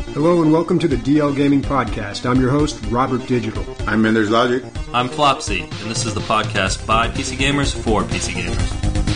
Hello and welcome to the DL Gaming Podcast. I'm your host, Robert Digital. I'm Mender's Logic. I'm Flopsy, and this is the podcast by PC Gamers for PC Gamers.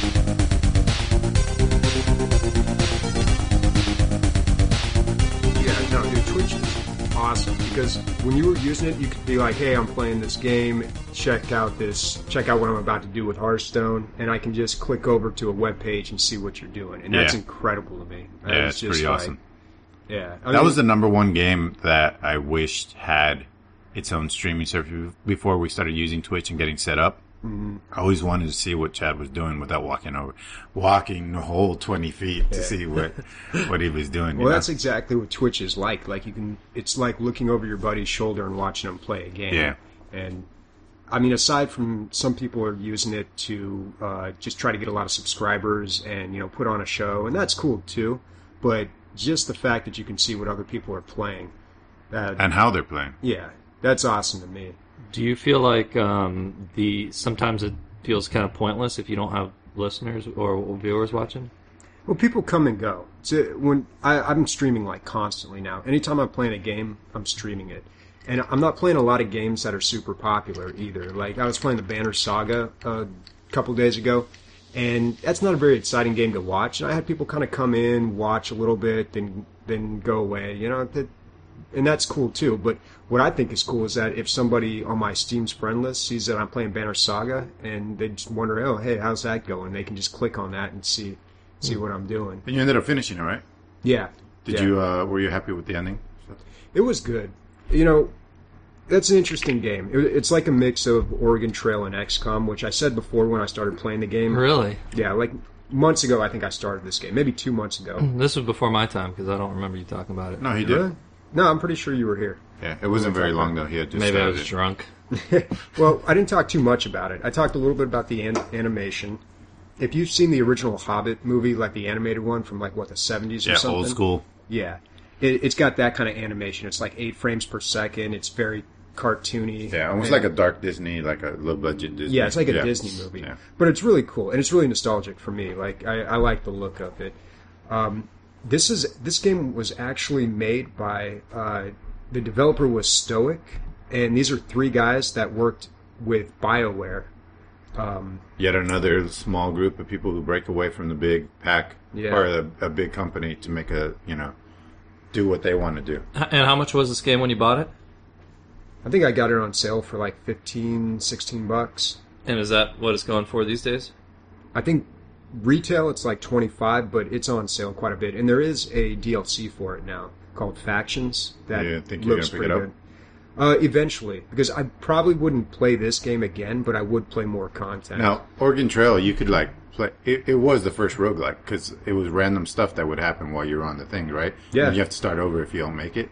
Yeah, no, dude, Twitch is awesome because when you were using it, you could be like, hey, I'm playing this game, check out what I'm about to do with Hearthstone, and I can just click over to a web page and see what you're doing. And that's incredible to me. Yeah, it's pretty awesome. Yeah, that was the number one game that I wished had its own streaming service before we started using Twitch and getting set up. Mm-hmm. I always wanted to see what Chad was doing without walking the whole 20 feet to see what he was doing. Well, that's exactly what Twitch is like. It's like looking over your buddy's shoulder and watching him play a game. Yeah. And I mean, aside from some people are using it to just try to get a lot of subscribers and put on a show, and that's cool too. But just the fact that you can see what other people are playing. And how they're playing. Yeah, that's awesome to me. Do you feel like sometimes it feels kind of pointless if you don't have listeners or viewers watching? Well, people come and go. So when I'm streaming like constantly now. Anytime I'm playing a game, I'm streaming it. And I'm not playing a lot of games that are super popular either. Like, I was playing the Banner Saga a couple days ago. And that's not a very exciting game to watch. And I had people kind of come in, watch a little bit, then go away. And that's cool too. But what I think is cool is that if somebody on my Steam's friend list sees that I'm playing Banner Saga, and they just wonder, oh, hey, how's that going? They can just click on that and see what I'm doing. And you ended up finishing it, right? Yeah. Were you happy with the ending? It was good. That's an interesting game. It's like a mix of Oregon Trail and XCOM, which I said before when I started playing the game. Really? Yeah, like months ago I think I started this game. Maybe 2 months ago. This was before my time because I don't remember you talking about it. No, he did. Really? No, I'm pretty sure you were here. Yeah, it wasn't very long though. He had just Maybe I was it. drunk. Well, I didn't talk too much about it. I talked a little bit about the animation. If you've seen the original Hobbit movie, like the animated one from the 70s or something. Yeah, old school. Yeah. It's got that kind of animation. It's like 8 frames per second. It's very cartoony. Yeah, almost like a dark Disney, like a low-budget Disney. Yeah, it's like a Disney movie. Yeah. But it's really cool, and it's really nostalgic for me. Like, I like the look of it. This game was actually made by... the developer was Stoic, and these are 3 guys that worked with BioWare. Yet another small group of people who break away from the big pack or a big company to make do what they want to do. And how much was this game when you bought it? I think I got it on sale for like $15-16. And is that what it's going for these days? I think retail it's like $25, but it's on sale quite a bit. And there is a DLC for it now called Factions that think you're looks gonna pick pretty it good. Eventually, because I probably wouldn't play this game again, but I would play more content. Now, Oregon Trail, you could play. It was the first roguelike because it was random stuff that would happen while you were on the thing, right? Yeah. And you have to start over if you don't make it.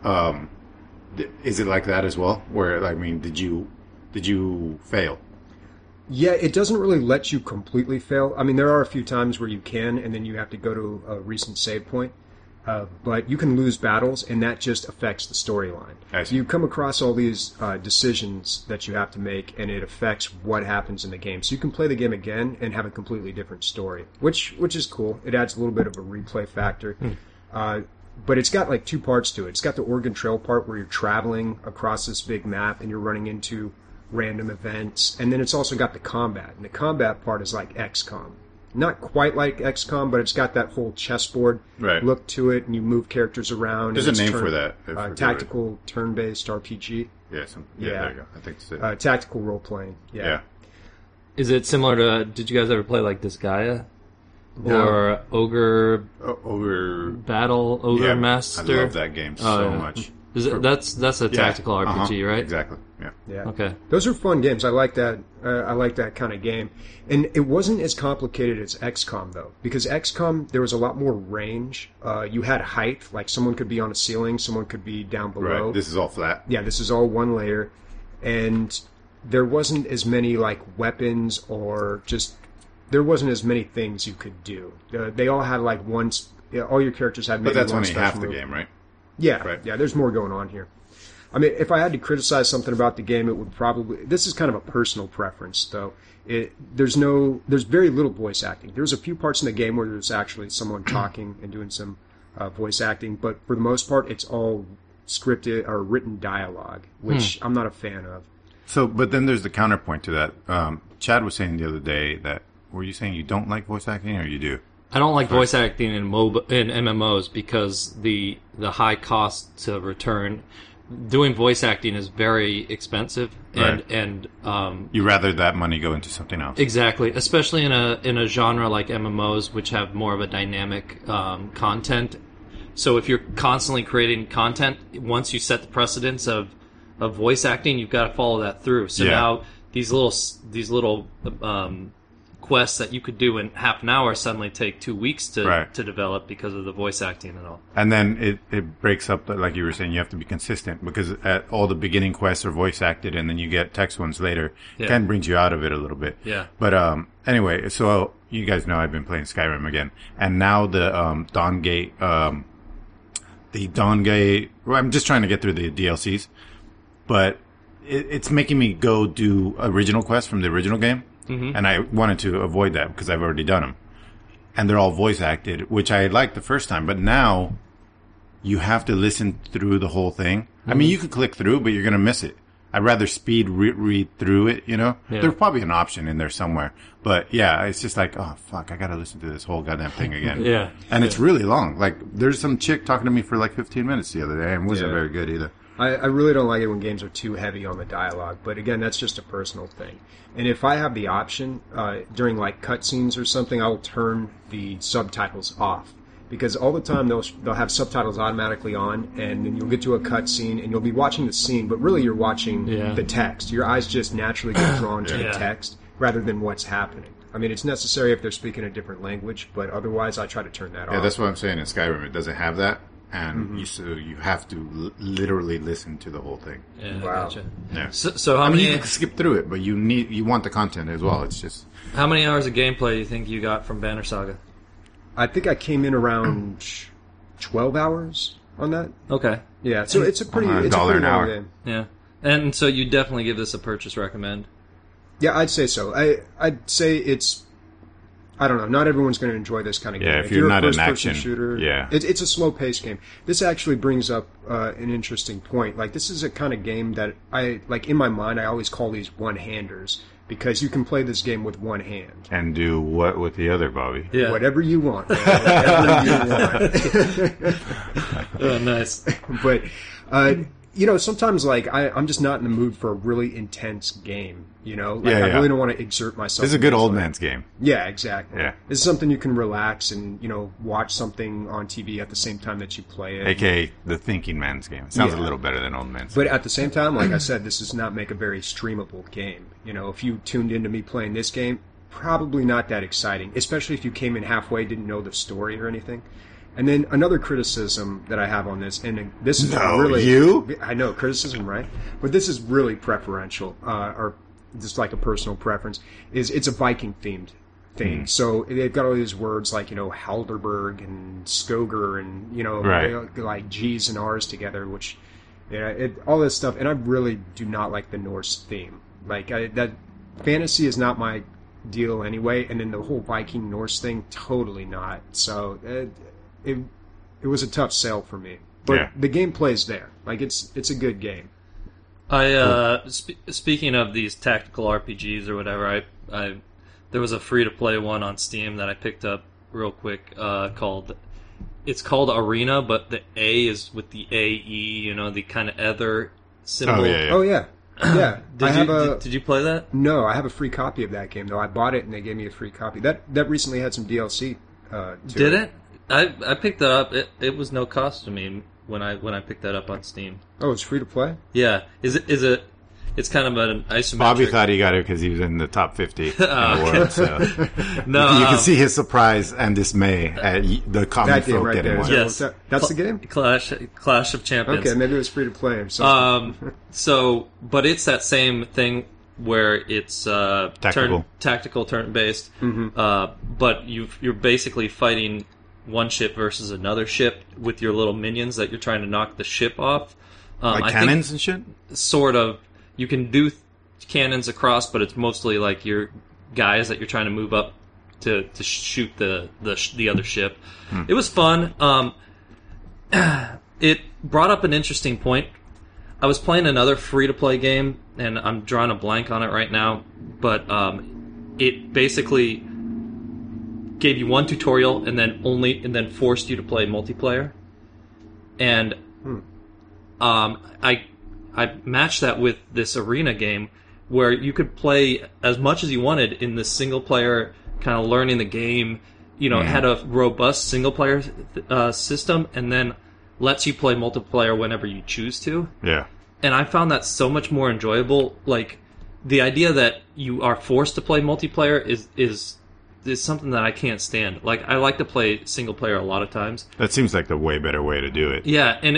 Is it like that as well? Where did you fail? Yeah, it doesn't really let you completely fail. I mean, there are a few times where you can, and then you have to go to a recent save point. But you can lose battles, and that just affects the storyline. You come across all these decisions that you have to make, and it affects what happens in the game. So you can play the game again and have a completely different story, which is cool. It adds a little bit of a replay factor. But it's got 2 parts to it. It's got the Oregon Trail part where you're traveling across this big map and you're running into random events. And then it's also got the combat. And the combat part is like XCOM. Not quite like XCOM, but it's got that whole chessboard look to it, and you move characters around. There's a name for that. Tactical turn-based RPG. Yeah, there you go. I think it's it. Tactical role-playing. Yeah. Is it similar to... Did you guys ever play Disgaea? No. Or Ogre Battle, Ogre Master? I love that game so much. That's a tactical RPG, right? Exactly. Yeah. Okay. Those are fun games. I like that. I like that kind of game. And it wasn't as complicated as XCOM though, because XCOM there was a lot more range. You had height, like someone could be on a ceiling, someone could be down below. Right. This is all flat. Yeah, this is all one layer, and there wasn't as many weapons or just. There wasn't as many things you could do. They all had one. All your characters had maybe one special move. But that's only half the game, right? Yeah, right. Yeah. There's more going on here. I mean, if I had to criticize something about the game, it would probably. This is kind of a personal preference, though. There's very little voice acting. There's a few parts in the game where there's actually someone talking and doing some voice acting, but for the most part, it's all scripted or written dialogue, which I'm not a fan of. So, but then there's the counterpoint to that. Chad was saying the other day that, were you saying you don't like voice acting, or you do? I don't like voice acting in MMOs because the high cost to return. Doing voice acting is very expensive, and you rather that money go into something else. Exactly, especially in a genre like MMOs, which have more of a dynamic content. So if you're constantly creating content, once you set the precedence of voice acting, you've got to follow that through. So now these little quests that you could do in half an hour suddenly take 2 weeks to develop because of the voice acting and all. And then it breaks up, like you were saying, you have to be consistent because all the beginning quests are voice acted and then you get text ones later. It kind of brings you out of it a little bit. Yeah. But anyway, so you guys know I've been playing Skyrim again. And now the Dawngate, well, I'm just trying to get through the DLCs. But it's making me go do original quests from the original game. Mm-hmm. And I wanted to avoid that because I've already done them. And they're all voice acted, which I liked the first time. But now you have to listen through the whole thing. Mm-hmm. I mean, you could click through, but you're going to miss it. I'd rather speed read through it, you know? Yeah. There's probably an option in there somewhere. But yeah, it's just like, oh, fuck, I got to listen to this whole goddamn thing again. Yeah. And it's really long. Like, there's some chick talking to me for like 15 minutes the other day and wasn't very good either. I really don't like it when games are too heavy on the dialogue, but again, that's just a personal thing. And if I have the option, during like cutscenes or something, I'll turn the subtitles off. Because all the time they'll have subtitles automatically on, and then you'll get to a cutscene, and you'll be watching the scene, but really you're watching the text. Your eyes just naturally get drawn to the text rather than what's happening. I mean, it's necessary if they're speaking a different language, but otherwise I try to turn that off. Yeah, that's what I'm saying. In Skyrim, it doesn't have that. And you have to literally listen to the whole thing. Yeah, wow. Gotcha. Yeah. So how many? You can skip through it, but you want the content as well. It's just how many hours of gameplay do you think you got from Banner Saga? I think I came in around 12 hours on that. Okay. Yeah, so it's a pretty $1 an hour. Long game. Yeah, and so you definitely give this a purchase recommend. Yeah, I'd say so. I'd say it's. I don't know. Not everyone's going to enjoy this kind of game. Yeah, if you're not a an action shooter, it's a slow-paced game. This actually brings up an interesting point. Like, this is a kind of game that I like. In my mind, I always call these one-handers because you can play this game with one hand and do what with the other, Bobby? Yeah, whatever you want. Man. Whatever you want. Oh, nice. But sometimes like I'm just not in the mood for a really intense game. Like I really don't want to exert myself. This is a good old man's game. Yeah, exactly. Yeah. This is something you can relax and watch something on TV at the same time that you play it. AKA the thinking man's game. It sounds a little better than old man's. But at the same time, like I said, this does not make a very streamable game. If you tuned into me playing this game, probably not that exciting. Especially if you came in halfway, didn't know the story or anything. And then another criticism that I have on this, and this is I know, criticism, right? But this is really preferential, or just like a personal preference, is it's a Viking-themed thing. So they've got all these words like, Halderberg and Skoger and, like G's and R's together, which, all this stuff. And I really do not like the Norse theme. Like, that fantasy is not my deal anyway, and then the whole Viking Norse thing, totally not. So, it was a tough sell for me, but the gameplay's there. Like it's a good game. Speaking of these tactical RPGs or whatever, I there was a free to play one on Steam that I picked up real quick. Called Arena, but the A is with the AE. The kind of ether symbol. Oh yeah. Yeah. Did you play that? No, I have a free copy of that game though. I bought it and they gave me a free copy. That recently had some DLC. Did it? I picked that up. It was no cost to me when I picked that up on Steam. Oh, it's free to play? Yeah. Is it? It's kind of an isometric. Bobby thought he got it because he was in the top 50 in the world. So no, you can see his surprise and dismay at the common folk right getting there. one. Yes, that's the game. Clash of Champions. Okay, maybe it was free to play or something. But it's that same thing where it's tactical turn-based. Mm-hmm. But you're basically fighting one ship versus another ship with your little minions that you're trying to knock the ship off. Like cannons and shit? Sort of. You can do cannons across, but it's mostly like your guys that you're trying to move up to shoot the other ship. It was fun. it brought up an interesting point. I was playing another free-to-play game, and I'm drawing a blank on it right now, but it basically gave you one tutorial and then forced you to play multiplayer. And I matched that with this arena game where you could play as much as you wanted in the single-player kind of learning the game. It had a robust single-player system, and then lets you play multiplayer whenever you choose to. Yeah. And I found that so much more enjoyable. Like, the idea that you are forced to play multiplayer is something that I can't stand. Like, I like to play single player a lot of times. That seems like the way better way to do it. Yeah, and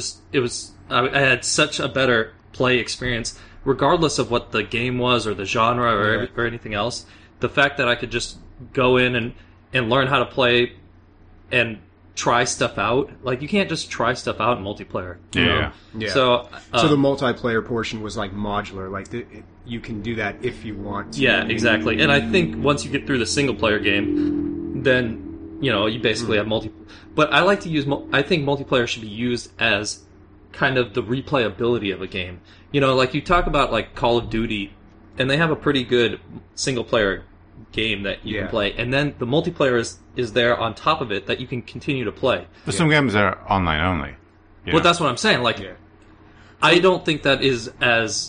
I had such a better play experience, regardless of what the game was or the genre or anything else. The fact that I could just go in and learn how to play and try stuff out. Like, you can't just try stuff out in multiplayer. You know? Yeah. So the multiplayer portion was like modular. Like, you can do that if you want to. Yeah, exactly. And I think once you get through the single player game, then you basically have multi. But I like to use. I think multiplayer should be used as kind of the replayability of a game. Like you talk about like Call of Duty, and they have a pretty good single player game that you can play, and then the multiplayer is there on top of it that you can continue to play. But some games are online only. But that's what I'm saying. Like, I don't think that is as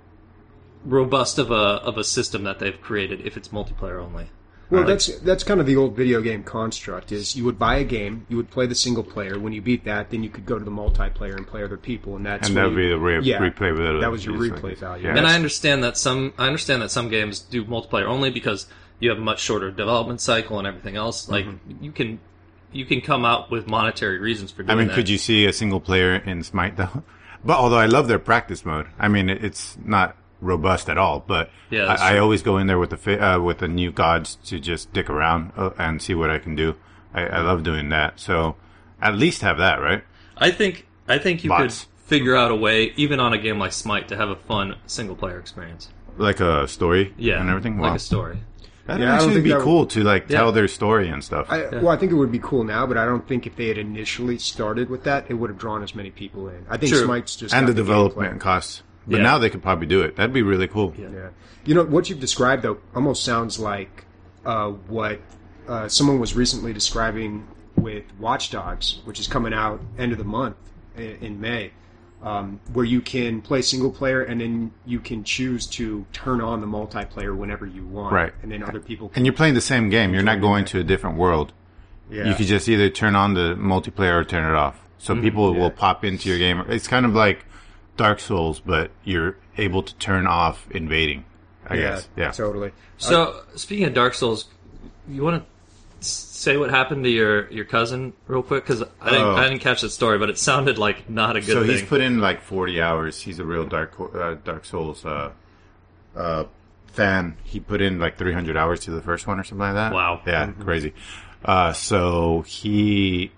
robust of a system that they've created if it's multiplayer only. Well, that's kind of the old video game construct. Is you would buy a game, you would play the single player. When you beat that, then you could go to the multiplayer and play other people, and that would be the replay value. That was your replay value. And I understand that some games do multiplayer only because you have a much shorter development cycle and everything else. Like, you can come out with monetary reasons for doing that. Could you see a single player in Smite though? But although I love their practice mode, it's not robust at all. But I always go in there with the new gods to just dick around and see what I can do. I love doing that. So at least have that, right? I think you could figure out a way, even on a game like Smite, to have a fun single player experience. Like a story and everything? Like a story. That'd actually be cool to tell their story and stuff. Well, I think it would be cool now, but I don't think if they had initially started with that, it would have drawn as many people in. I think Smite's just and the development costs. But now they could probably do it. That'd be really cool. Yeah. What you've described though almost sounds like what someone was recently describing with Watch Dogs, which is coming out end of the month in May. Where you can play single player and then you can choose to turn on the multiplayer whenever you want. Right. And then other people can... And you're playing the same game. You're not going to a different world. Yeah. You could just either turn on the multiplayer or turn it off. So people will pop into your game. It's kind of like Dark Souls, but you're able to turn off invading, I guess. Yeah, totally. So, speaking of Dark Souls, you want to say what happened to your cousin real quick? Because I didn't catch that story, but it sounded like not a good thing. So he's put in like 40 hours. He's a real Dark Souls fan. He put in like 300 hours to the first one or something like that. Wow. Yeah, crazy. So he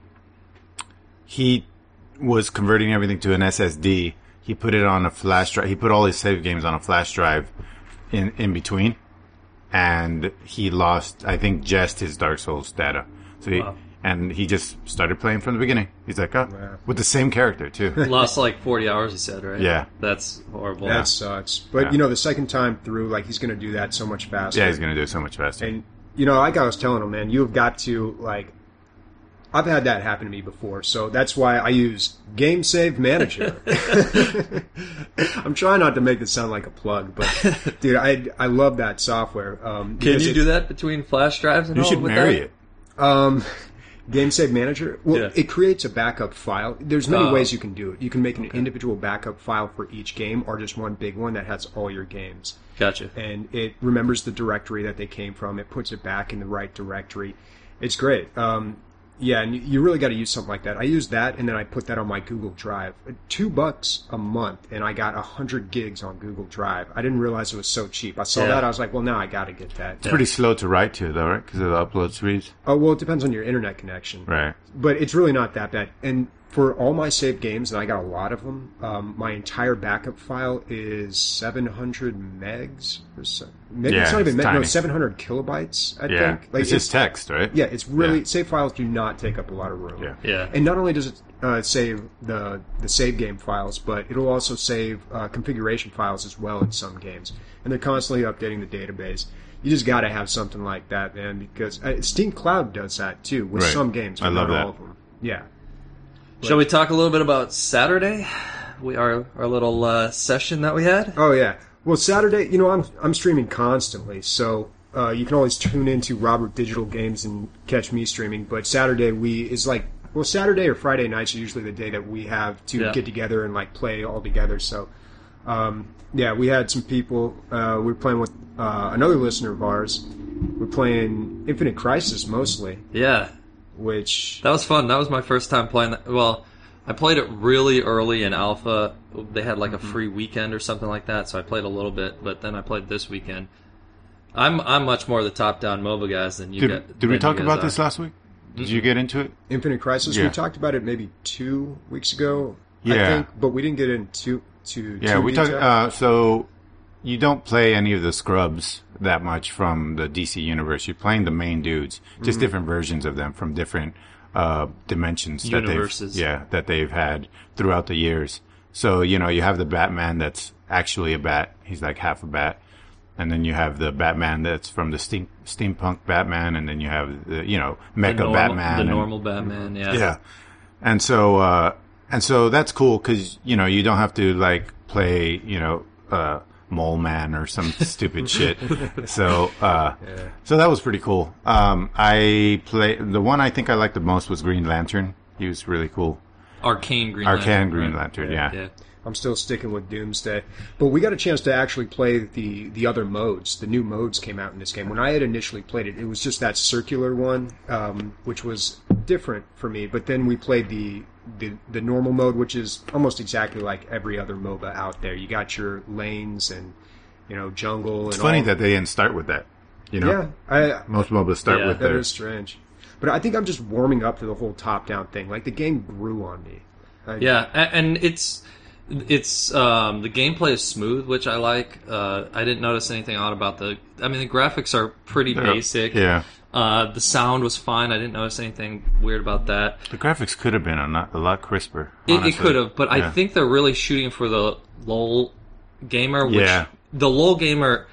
was converting everything to an SSD. He put it on a flash drive. He put all his save games on a flash drive in between. And he lost, I think, just his Dark Souls data. So he just started playing from the beginning. He's like, with the same character too. Lost like 40 hours, he said, right? Yeah. That's horrible. That sucks. But, the second time through, like, he's going to do that so much faster. Yeah, he's going to do it so much faster. And, like I was telling him, man, you've got to, like, I've had that happen to me before, so that's why I use Game Save Manager. I'm trying not to make this sound like a plug, but dude, I love that software. Can you do that between flash drives and all? You should marry it. Game Save Manager? Well, it creates a backup file. There's many ways you can do it. You can make an individual backup file for each game, or just one big one that has all your games. Gotcha. And it remembers the directory that they came from. It puts it back in the right directory. It's great. Yeah, and you really got to use something like that. I use that, and then I put that on my Google Drive. $2 a month, and I got 100 gigs on Google Drive. I didn't realize it was so cheap. I saw that, I was like, well, now I got to get that. It's pretty slow to write to, though, right? Because of the upload speeds. Oh, well, it depends on your internet connection. Right. But it's really not that bad. And for all my saved games, and I got a lot of them, my entire backup file is 700 megs. Maybe it's not even meg. No, 700 kilobytes, I think. Like, it's just text, right? Yeah, it's really... Save files do not take up a lot of room. Yeah. And not only does it save the save game files, but it'll also save configuration files as well in some games. And they're constantly updating the database. You just got to have something like that, man, because Steam Cloud does that, too, with some games. I love that. All of them. Yeah. Shall we talk a little bit about Saturday? Our little session that we had? Oh, yeah. Well, Saturday, I'm streaming constantly, so you can always tune into Robert Digital Games and catch me streaming. But Saturday Saturday or Friday nights are usually the day that we have to get together and like play all together. So, we had some people. We were playing with another listener of ours. We're playing Infinite Crisis mostly. Yeah. That was fun. That was my first time playing that. Well, I played it really early in alpha. They had like a free weekend or something like that, so I played a little bit, but then I played this weekend. I'm much more the top-down MOBA guys than you guys. Did we talk about this last week? Did you get into it? Infinite Crisis? Yeah. We talked about it maybe 2 weeks ago, I think, but we didn't get into we talked. So you don't play any of the scrubs that much from the DC universe. You're playing the main dudes, just different versions of them from different dimensions that they've had throughout the years. So you have the Batman that's actually a bat. He's like half a bat, and then you have the Batman that's from the steampunk Batman, and then you have the Mecha Batman, normal Batman. Yeah. And so that's cool because you don't have to like play Mole Man or some stupid shit. So that was pretty cool. The one I think I liked the most was Green Lantern. He was really cool. Arcane Green Lantern, yeah. I'm still sticking with Doomsday. But we got a chance to actually play the other modes. The new modes came out in this game. When I had initially played it, it was just that circular one, which was different for me. But then we played the normal mode, which is almost exactly like every other MOBA out there. You got your lanes and, jungle. It's funny that they didn't start with that. Yeah. Most MOBAs start with that. That is strange. But I think I'm just warming up to the whole top-down thing. Like, the game grew on me. And it's the gameplay is smooth, which I like. I didn't notice anything odd about the graphics are pretty basic. Yeah. The sound was fine. I didn't notice anything weird about that. The graphics could have been a lot crisper. It could have, but I think they're really shooting for the LOL gamer. Which the LOL gamer,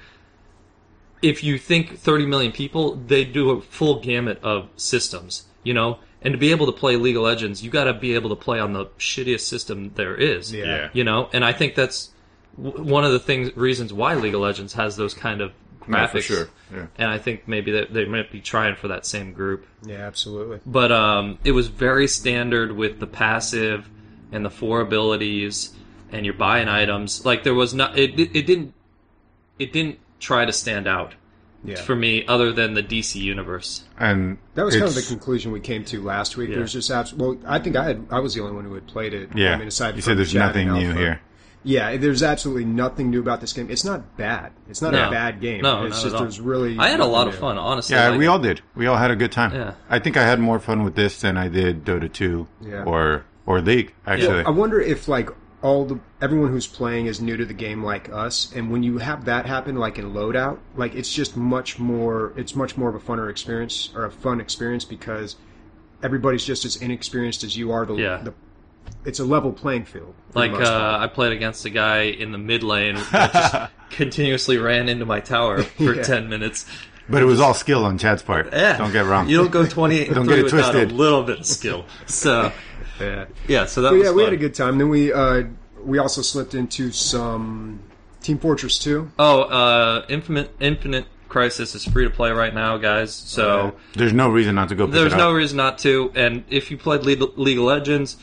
if you think 30 million people, they do a full gamut of systems, And to be able to play League of Legends, you got to be able to play on the shittiest system there is. Yeah. And I think that's one of the reasons why League of Legends has those kind of graphics. For sure. Yeah. And I think maybe that they might be trying for that same group. Yeah, absolutely. But it was very standard with the passive and the 4 abilities and you're buying items. Like there was not it didn't try to stand out. Yeah. For me, other than the DC universe, and that was kind of the conclusion we came to last week. There's just I think I was the only one who had played it. Yeah, aside you from said there's nothing new here. Yeah, there's absolutely nothing new about this game. It's not bad. It's not a bad game. No, it's just there's really. I had a lot of fun, honestly. Yeah, we all did. We all had a good time. Yeah. I think I had more fun with this than I did Dota 2 or League. Actually, I wonder if everyone who's playing is new to the game like us, and when you have that happen, like in loadout, like it's just much more. It's much more of a funner experience or a fun experience because everybody's just as inexperienced as you are. It's a level playing field. Like I played against a guy in the mid lane that just continuously ran into my tower for 10 minutes. But it was all skill on Chad's part. Yeah. Don't get wrong. You don't go 28 and 3 without twisted. a little bit of skill. So yeah. So that was fun. We had a good time. Then we also slipped into some Team Fortress 2. Oh, Infinite Crisis is free to play right now, guys. So there's no reason not to go pick it up. There's no reason not to. And if you played League of Legends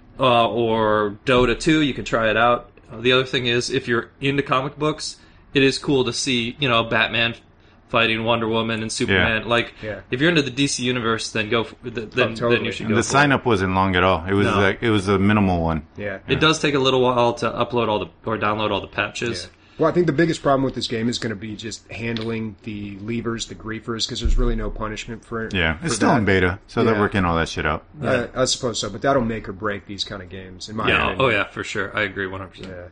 or Dota 2, you can try it out. The other thing is, if you're into comic books, it is cool to see, Batman fighting Wonder Woman and Superman. If you're into the DC universe, then then you should go. The sign up wasn't long at all. It was it was a minimal one. Yeah. It does take a little while to download all the patches. Yeah. Well, I think the biggest problem with this game is going to be just handling the levers, the griefers, because there's really no punishment for it. Yeah, it's still in beta, so they're working all that shit out. I suppose so, but that'll make or break these kind of games, in my opinion. Oh yeah, for sure. I agree 100%. Yeah.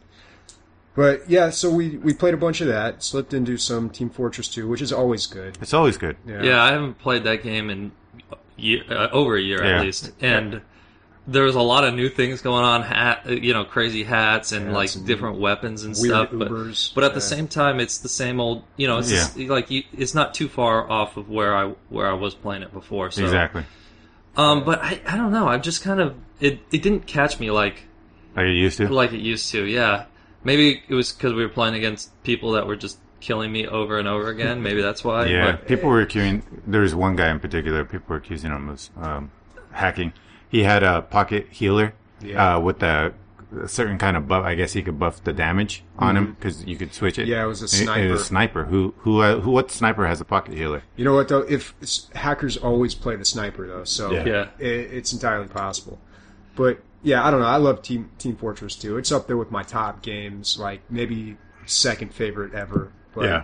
But yeah, so we played a bunch of that, slipped into some Team Fortress 2, which is always good. It's always good. Yeah, I haven't played that game in over a year at least, and there's a lot of new things going on. Crazy hats and and different weapons and stuff. But at the same time, it's the same old. It's just, it's not too far off of where I was playing it before. So. Exactly. But I don't know. I've just kind of it didn't catch me like it used to. Like it used to. Yeah. Maybe it was because we were playing against people that were just killing me over and over again. Maybe that's why. Yeah, people were accusing. There was one guy in particular. People were accusing him of hacking. He had a pocket healer with a certain kind of buff. I guess he could buff the damage on him because you could switch it. Yeah, it was a sniper. It was a sniper. What sniper has a pocket healer? You know what though? If hackers always play the sniper though, so it's entirely possible. But yeah, I don't know. I love Team Fortress 2. It's up there with my top games, like maybe second favorite ever. But,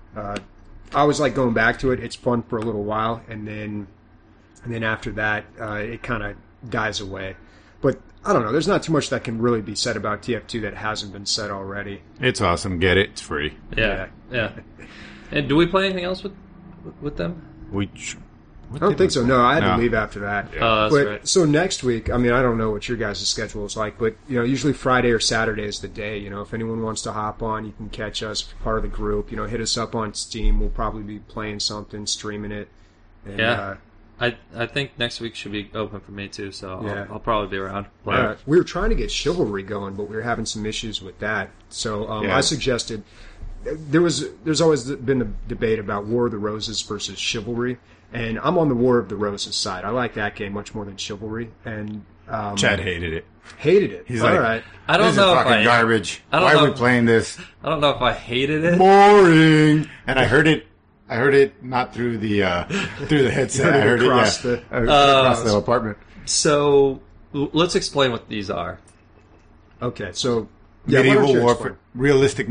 I was like going back to it. It's fun for a little while, and then after that, it kind of dies away. But I don't know. There's not too much that can really be said about TF2 that hasn't been said already. It's awesome. Get it. It's free. Yeah. And do we play anything else with them? I don't think so. No, I had to leave after that. Yeah. Oh, that's right. So next week, I mean, I don't know what your guys' schedule is like, but usually Friday or Saturday is the day. If anyone wants to hop on, you can catch us, part of the group. Hit us up on Steam. We'll probably be playing something, streaming it. And, I think next week should be open for me too, so I'll probably be around. We were trying to get Chivalry going, but we were having some issues with that. So I suggested there's always been a debate about War of the Roses versus Chivalry. And I'm on the War of the Roses side. I like that game much more than Chivalry. And Chad hated it. He's all like, right. I don't know if fucking garbage. Why are we playing this? I don't know if I hated it. Boring. And I heard it not through the headset. I heard it across the apartment. So let's explain what these are. Okay, so medieval warfare, realistic,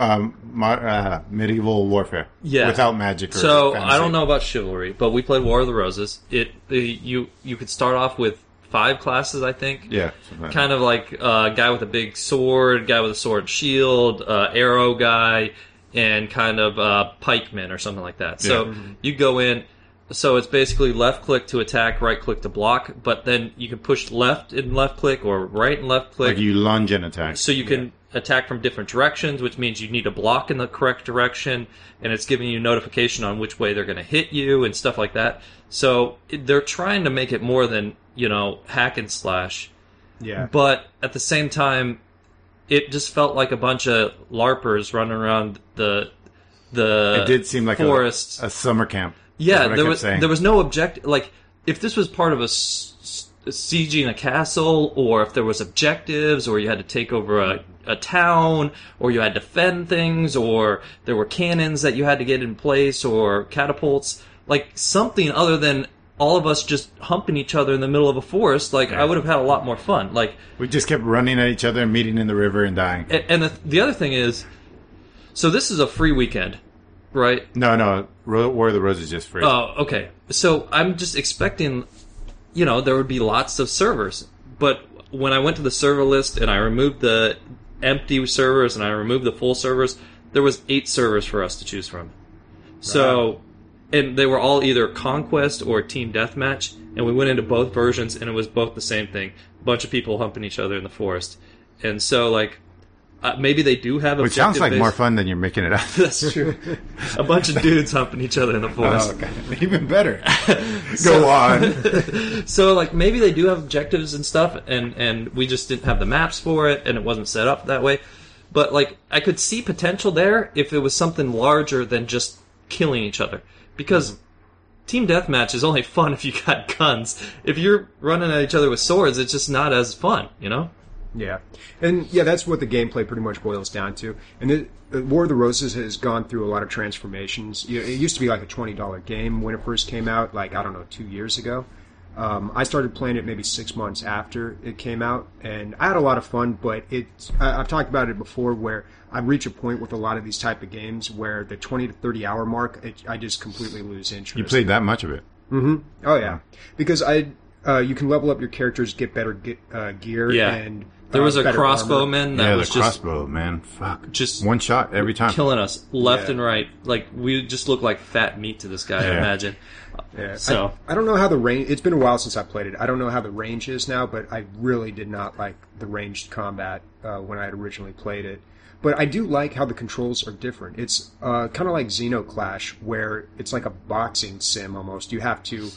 medieval warfare, without magic. So fantasy. I don't know about Chivalry, but we played War of the Roses. You could start off with 5 classes, I think. Yeah, kind of like a guy with a big sword, guy with a sword shield, arrow guy, and kind of pikemen or something like that. So you go in. So it's basically left click to attack, right click to block, but then you can push left and left click or right and left click. Like you lunge and attack. So you can attack from different directions, which means you need to block in the correct direction, and it's giving you notification on which way they're going to hit you and stuff like that. So they're trying to make it more than, hack and slash. Yeah. But at the same time, it just felt like a bunch of LARPers running around the it did seem like forests. A summer camp. Yeah, there was no objective. Like, if this was part of a sieging a castle, or if there was objectives, or you had to take over a town, or you had to defend things, or there were cannons that you had to get in place, or catapults, like something other than all of us just humping each other in the middle of a forest, I would have had a lot more fun. Like, we just kept running at each other and meeting in the river and dying. And the other thing is, so this is a free weekend. Right? No. War of the Roses is just free. Oh, okay. So I'm just expecting, there would be lots of servers. But when I went to the server list and I removed the empty servers and I removed the full servers, there was 8 servers for us to choose from. So, and they were all either Conquest or Team Deathmatch. And we went into both versions and it was both the same thing. A bunch of people humping each other in the forest. And so, maybe they do have Which sounds like more fun than you're making it out. That's true. A bunch of dudes humping each other in the forest. Oh, okay. Even better. Go on. So, maybe they do have objectives and stuff, and we just didn't have the maps for it, and it wasn't set up that way. But, I could see potential there if it was something larger than just killing each other. Because Team Deathmatch is only fun if you got guns. If you're running at each other with swords, it's just not as fun, Yeah. And, that's what the gameplay pretty much boils down to. And the War of the Roses has gone through a lot of transformations. It used to be like a $20 game when it first came out, 2 years ago. I started playing it maybe 6 months after it came out, and I had a lot of fun, but I've talked about it before where I reach a point with a lot of these type of games where the 20 to 30 hour mark, I just completely lose interest. You played that much of it? Mm-hmm. Oh, yeah. Because you can level up your characters, get better gear, and there was a armor. crossbowman that was the crossbow, man. Fuck. Just one shot every time. Killing us left and right. Like, we just look like fat meat to this guy, I imagine. Yeah. So I don't know how the range... It's been a while since I played it. I don't know how the range is now, but I really did not like the ranged combat when I had originally played it. But I do like how the controls are different. It's kind of like Xenoclash, where it's like a boxing sim almost. You have to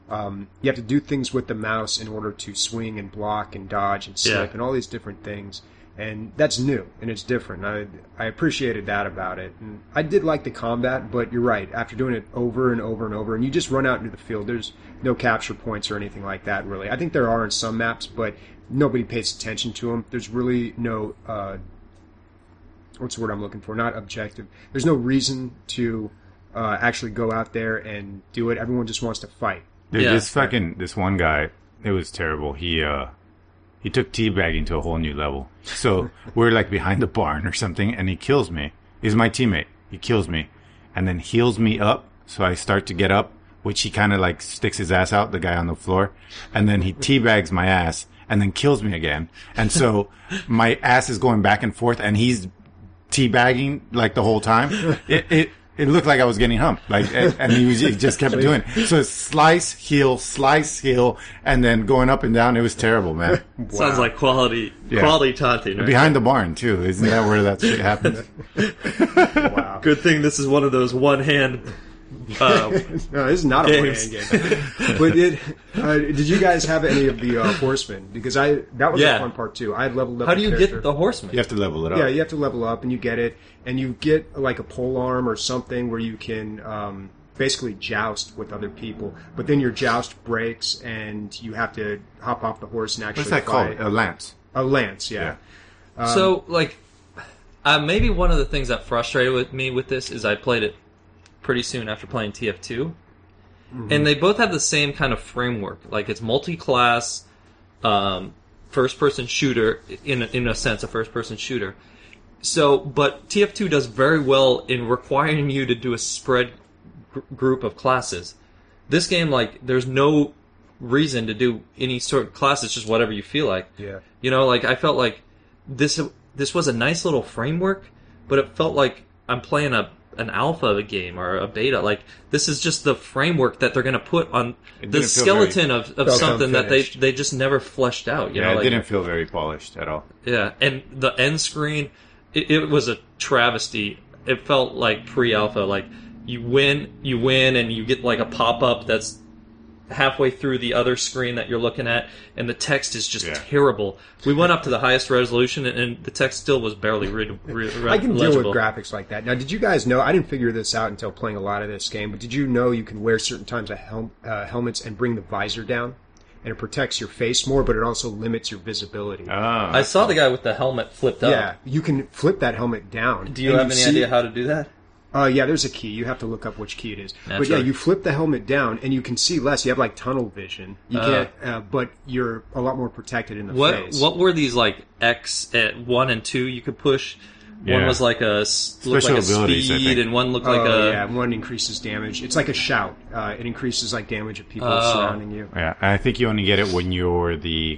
do things with the mouse in order to swing and block and dodge and slip and all these different things. And that's new, and it's different. I appreciated that about it. And I did like the combat, but you're right. After doing it over and over and over, and you just run out into the field, there's no capture points or anything like that, really. I think there are in some maps, but nobody pays attention to them. There's really no... what's the word I'm looking for? Not objective. There's no reason to actually go out there and do it. Everyone just wants to fight. Dude, this one guy, it was terrible. He took teabagging to a whole new level. So we're like behind the barn or something, and he kills me. He's my teammate. He kills me, and then heals me up. So I start to get up, which he kind of like sticks his ass out, the guy on the floor, and then he teabags my ass, and then kills me again. And so my ass is going back and forth, and he's teabagging like the whole time. It looked like I was getting humped, and he just kept doing it. So slice, heal, and then going up and down. It was terrible, man. Wow. Sounds like quality taunting. Right? Behind the barn too, isn't that where that shit happens? Wow. Good thing this is one of those one-hand. No, this is not games. a one-hand game. But did you guys have any of the horsemen? Because that was a fun part too. I had leveled up. How do you get the horsemen? You have to level it up. Yeah, you have to level up, and you get it, and you get like a pole arm or something where you can basically joust with other people. But then your joust breaks, and you have to hop off the horse and actually What's that fight. called? A lance. A lance, yeah. So, like, maybe one of the things that frustrated with me with this is I played it pretty soon after playing TF2. Mm-hmm. And they both have the same kind of framework. Like, it's multi-class, first-person shooter, in a sense, a first-person shooter. So, but TF2 does very well in requiring you to do a spread group of classes. This game, like, there's no reason to do any sort of class. It's just whatever you feel like. Yeah. You know, like, I felt like this was a nice little framework, but it felt like I'm playing an alpha of a game or a beta. Like, this is just the framework that they're going to put on the skeleton of something that they just never fleshed out. You know, it like, didn't feel very polished at all. Yeah, and the end screen, it was a travesty. It felt like pre-alpha. Like, you win, and you get like a pop-up that's halfway through the other screen that you're looking at, and the text is just terrible. We went up to the highest resolution, and the text still was barely I can deal with graphics like that. Now, did you guys know, I didn't figure this out until playing a lot of this game, but did you know you can wear certain times of helmets and bring the visor down? And it protects your face more, but it also limits your visibility. I saw the guy with the helmet flipped up. Yeah, you can flip that helmet down. Do you have any idea how to do that? Yeah, there's a key. You have to look up which key it is. But yeah, you flip the helmet down, and you can see less. You have like tunnel vision. You can't, but you're a lot more protected in the face. What were these like X at 1 and 2 you could push? One was like a speed, and one looked like a... yeah, one increases damage. It's like a shout. It increases like damage of people surrounding you. Yeah, I think you only get it when you're the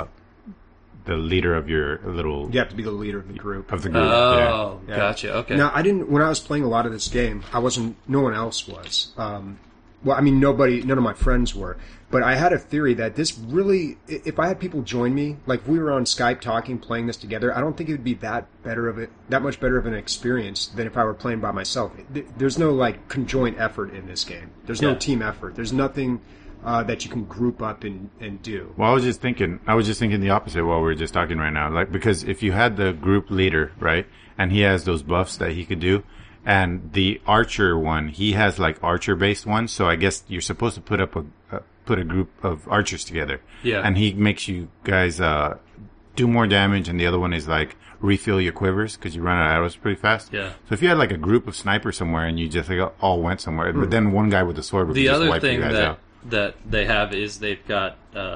leader of your little... You have to be the leader of the group. Oh, yeah. Gotcha, okay. Now, when I was playing a lot of this game, no one else was. Well, I mean, none of my friends were. But I had a theory that this really, if I had people join me, like if we were on Skype talking, playing this together, I don't think it would be that much better of an experience than if I were playing by myself. There's no like conjoint effort in this game. There's no team effort. There's nothing that you can group up and do. Well, I was just thinking the opposite while we were just talking right now. Like, because if you had the group leader, right, and he has those buffs that he could do, and the archer one, he has like archer-based ones, so I guess you're supposed to put a group of archers together. Yeah. And he makes you guys do more damage, and the other one is like refill your quivers because you run out of arrows pretty fast. Yeah. So if you had like a group of snipers somewhere and you just like all went somewhere, but then one guy with the sword would just wipe you guys out. that they have is they've got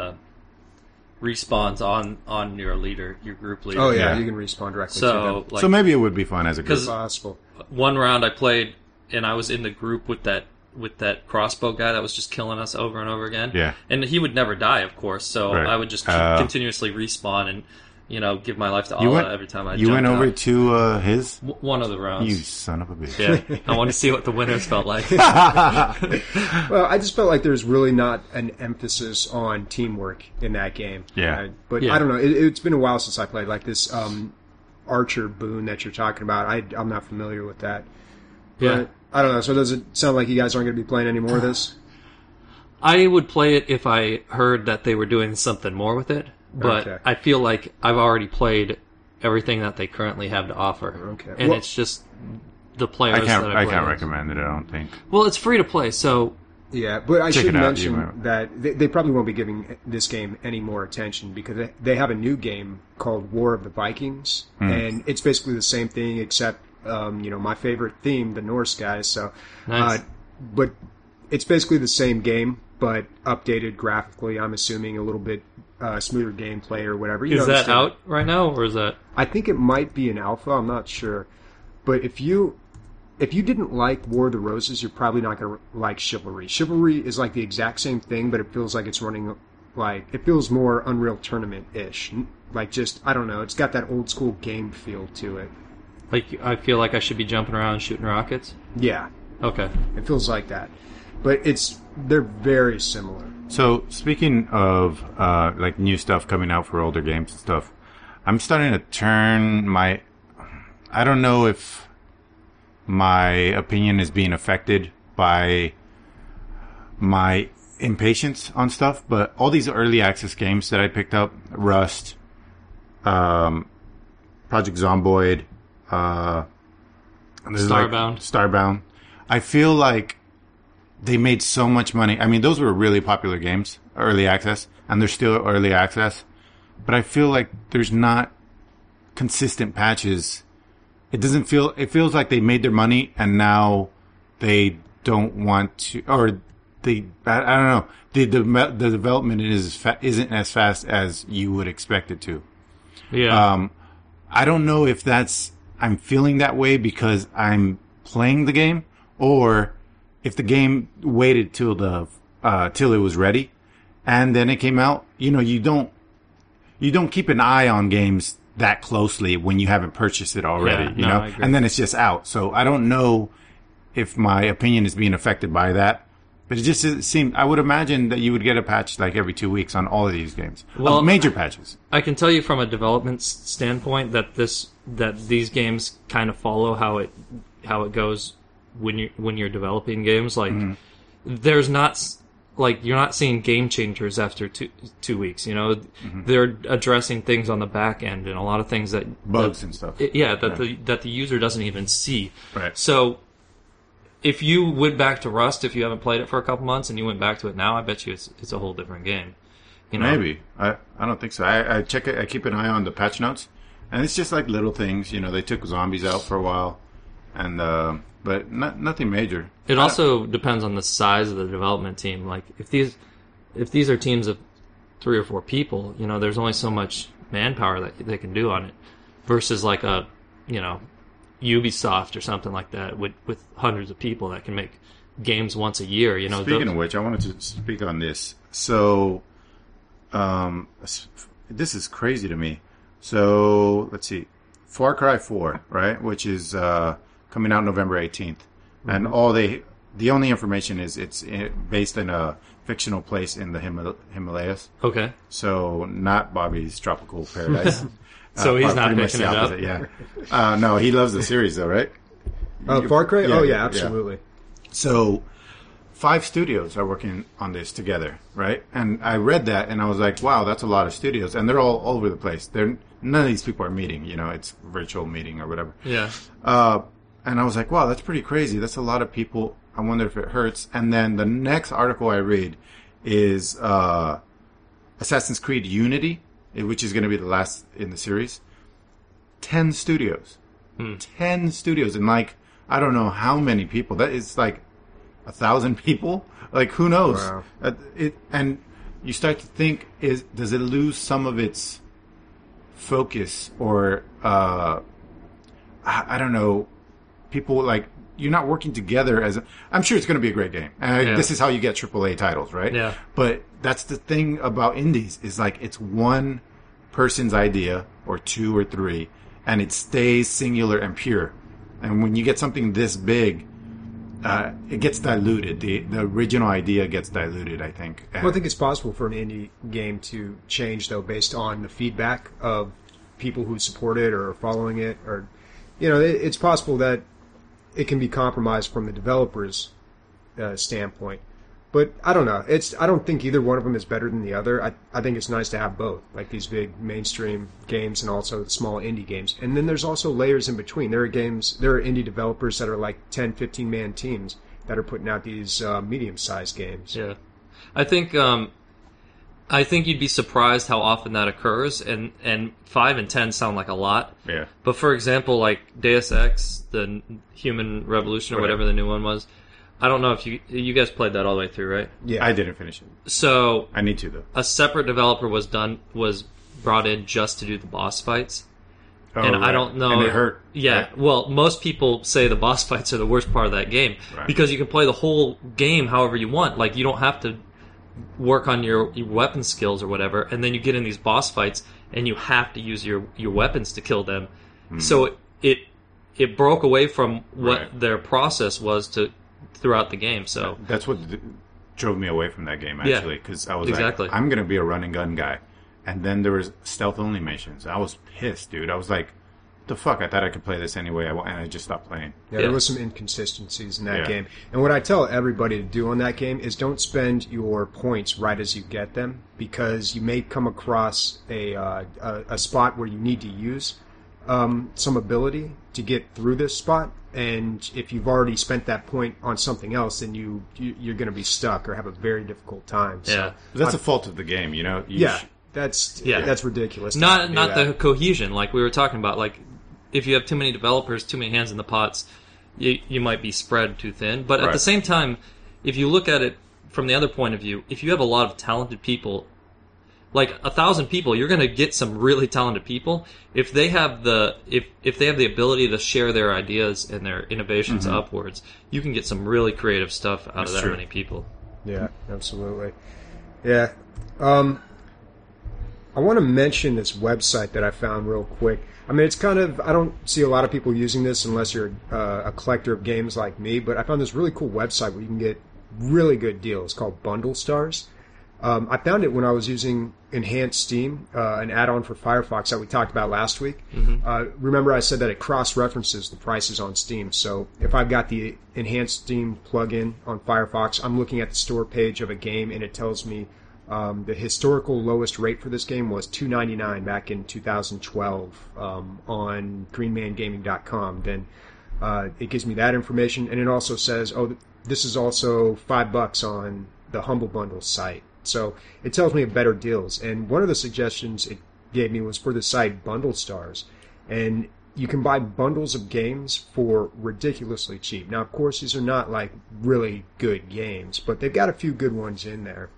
respawns on your leader, your group leader. Oh yeah, you can respawn directly to them. Like, so maybe it would be fun as a group. Because Possible. one round I played, and I was in the group with that crossbow guy that was just killing us over and over again. Yeah. And he would never die, of course, so Right. I would just continuously respawn and, give my life to Allah every time I You jumped went over out. to his? One of the rounds. You son of a bitch. Yeah. I want to see what the winners felt like. Well, I just felt like there's really not an emphasis on teamwork in that game. Yeah. But Yeah. I don't know. It's been a while since I played like this Archer boon that you're talking about. I'm not familiar with that. Yeah. But, I don't know. So does it sound like you guys aren't going to be playing any more of this? I would play it if I heard that they were doing something more with it, but Okay. I feel like I've already played everything that they currently have to offer. Okay. And Well- it's just the players I can't. that I I play can't with. recommend it. I don't think. Well, it's free to play, so Yeah, but I Check should it out, mention you might- that they probably won't be giving this game any more attention because they have a new game called War of the Vikings, and it's basically the same thing except, my favorite theme, the Norse guys. So, Nice. But it's basically the same game, but updated graphically. I'm assuming a little bit smoother gameplay or whatever. You is know, that the standard- out right now, or is that... I think it might be an alpha. I'm not sure, but if you didn't like War of the Roses, you're probably not going to like Chivalry. Chivalry is like the exact same thing, but it feels like it's running like it feels more Unreal Tournament-ish. Like just I don't know. It's got that old school game feel to it. Like, I feel like I should be jumping around and shooting rockets? Yeah, Okay. it feels like that, but they're very similar. So speaking of like new stuff coming out for older games and stuff, I'm starting to turn my. I don't know if my opinion is being affected by my impatience on stuff, but all these early access games that I picked up, Rust, Project Zomboid, Starbound. I feel like they made so much money. I mean, those were really popular games, early access, and they're still early access. But I feel like there's not consistent patches. It feels like they made their money and now they don't want to, or I don't know. The development isn't as fast as you would expect it to. Yeah. I don't know if I'm feeling that way because I'm playing the game, or if the game waited till it was ready, and then it came out. You don't keep an eye on games that closely when you haven't purchased it already. Yeah, I agree. And then it's just out. So I don't know if my opinion is being affected by that. But it just seemed, I would imagine that you would get a patch like every 2 weeks on all of these games. Well, Major patches. I can tell you from a development standpoint that these games kind of follow how it goes when you're developing games. Like there's not like you're not seeing game changers after 2 weeks. They're addressing things on the back end and a lot of things that Bugs and stuff. that the user doesn't even see. Right. So if you went back to Rust, if you haven't played it for a couple months and you went back to it now, I bet you it's a whole different game. Maybe. I don't think so. I check it. I keep an eye on the patch notes, and it's just like little things. They took zombies out for a while, and but nothing major. It also depends on the size of the development team. Like if these are teams of 3 or 4 people, there's only so much manpower that they can do on it, versus like a Ubisoft or something like that with hundreds of people that can make games once a year. Speaking of which, I wanted to speak on this. So, this is crazy to me. So let's see, Far Cry 4, right, which is coming out November 18th, and the only information is it's based in a fictional place in the Himalayas. Okay. So not Bobby's Tropical Paradise. So he's not pretty much picking the it up. opposite, yeah. No, he loves the series though, right? Far Cry? Yeah, Oh, yeah, yeah. absolutely. So 5 studios are working on this together, right? And I read that and I was like, wow, that's a lot of studios. And they're all over the place. None of these people are meeting, it's virtual meeting or whatever. Yeah. And I was like, wow, that's pretty crazy. That's a lot of people. I wonder if it hurts. And then the next article I read is Assassin's Creed Unity, which is going to be the last in the series. 10 studios. 10 studios. And like, I don't know how many people. That is like 1,000 people Like, who knows? Wow. And you start to think, does it lose some of its focus, or I don't know, people like, you're not working together I'm sure it's going to be a great game. This is how you get AAA titles, right? Yeah. But that's the thing about indies, is like, it's one person's idea, or two or three, and it stays singular and pure. And when you get something this big, it gets diluted. The original idea gets diluted, I think. Well, I think it's possible for an indie game to change, though, based on the feedback of people who support it or are following it. Or, it's possible that it can be compromised from the developer's standpoint. But I don't know. I don't think either one of them is better than the other. I think it's nice to have both, like these big mainstream games and also the small indie games. And then there's also layers in between. There are indie developers that are like 10, 15-man teams that are putting out these medium-sized games. Yeah. I think you'd be surprised how often that occurs, and 5 and 10 sound like a lot. Yeah. But for example, like Deus Ex, the Human Revolution, or whatever the new one was, I don't know if you guys played that all the way through, right? Yeah. I didn't finish it. So I need to, though. A separate developer was brought in just to do the boss fights. Oh, and right. I don't know. And it hurt. Yeah. Right? Well, most people say the boss fights are the worst part of that game. Right. Because you can play the whole game however you want. Like, you don't have to work on your weapon skills or whatever, and then you get in these boss fights and you have to use your weapons to kill them. So it broke away from what their process was throughout the game. So that's what drove me away from that game, actually, because I was like, I'm going to be a run and gun guy. And then there was stealth only missions. I was pissed, dude. I was like, the fuck? I thought I could play this anyway, and I just stopped playing. Yeah, there was some inconsistencies in that game. And what I tell everybody to do on that game is don't spend your points right as you get them, because you may come across a spot where you need to use some ability to get through this spot. And if you've already spent that point on something else, then you're going to be stuck or have a very difficult time. So that's the fault of the game, That's ridiculous. Not the cohesion, like we were talking about. Like, if you have too many developers, too many hands in the pots, you might be spread too thin. But at the same time, if you look at it from the other point of view, if you have a lot of talented people, like 1,000 people, you're going to get some really talented people. If they have if they have the ability to share their ideas and their innovations upwards, you can get some really creative stuff out of that many people. Yeah, absolutely. Yeah. I want to mention this website that I found real quick. I mean, it's kind of, I don't see a lot of people using this unless you're a collector of games like me, but I found this really cool website where you can get really good deals called Bundle Stars. I found it when I was using Enhanced Steam, an add-on for Firefox that we talked about last week. Remember I said that it cross-references the prices on Steam. So if I've got the Enhanced Steam plugin on Firefox, I'm looking at the store page of a game and it tells me the historical lowest rate for this game was $2.99 back in 2012 on greenmangaming.com. Then it gives me that information, and it also says, this is also $5 on the Humble Bundle site. So it tells me of better deals. And one of the suggestions it gave me was for the site Bundle Stars. And you can buy bundles of games for ridiculously cheap. Now, of course, these are not like really good games, but they've got a few good ones in there.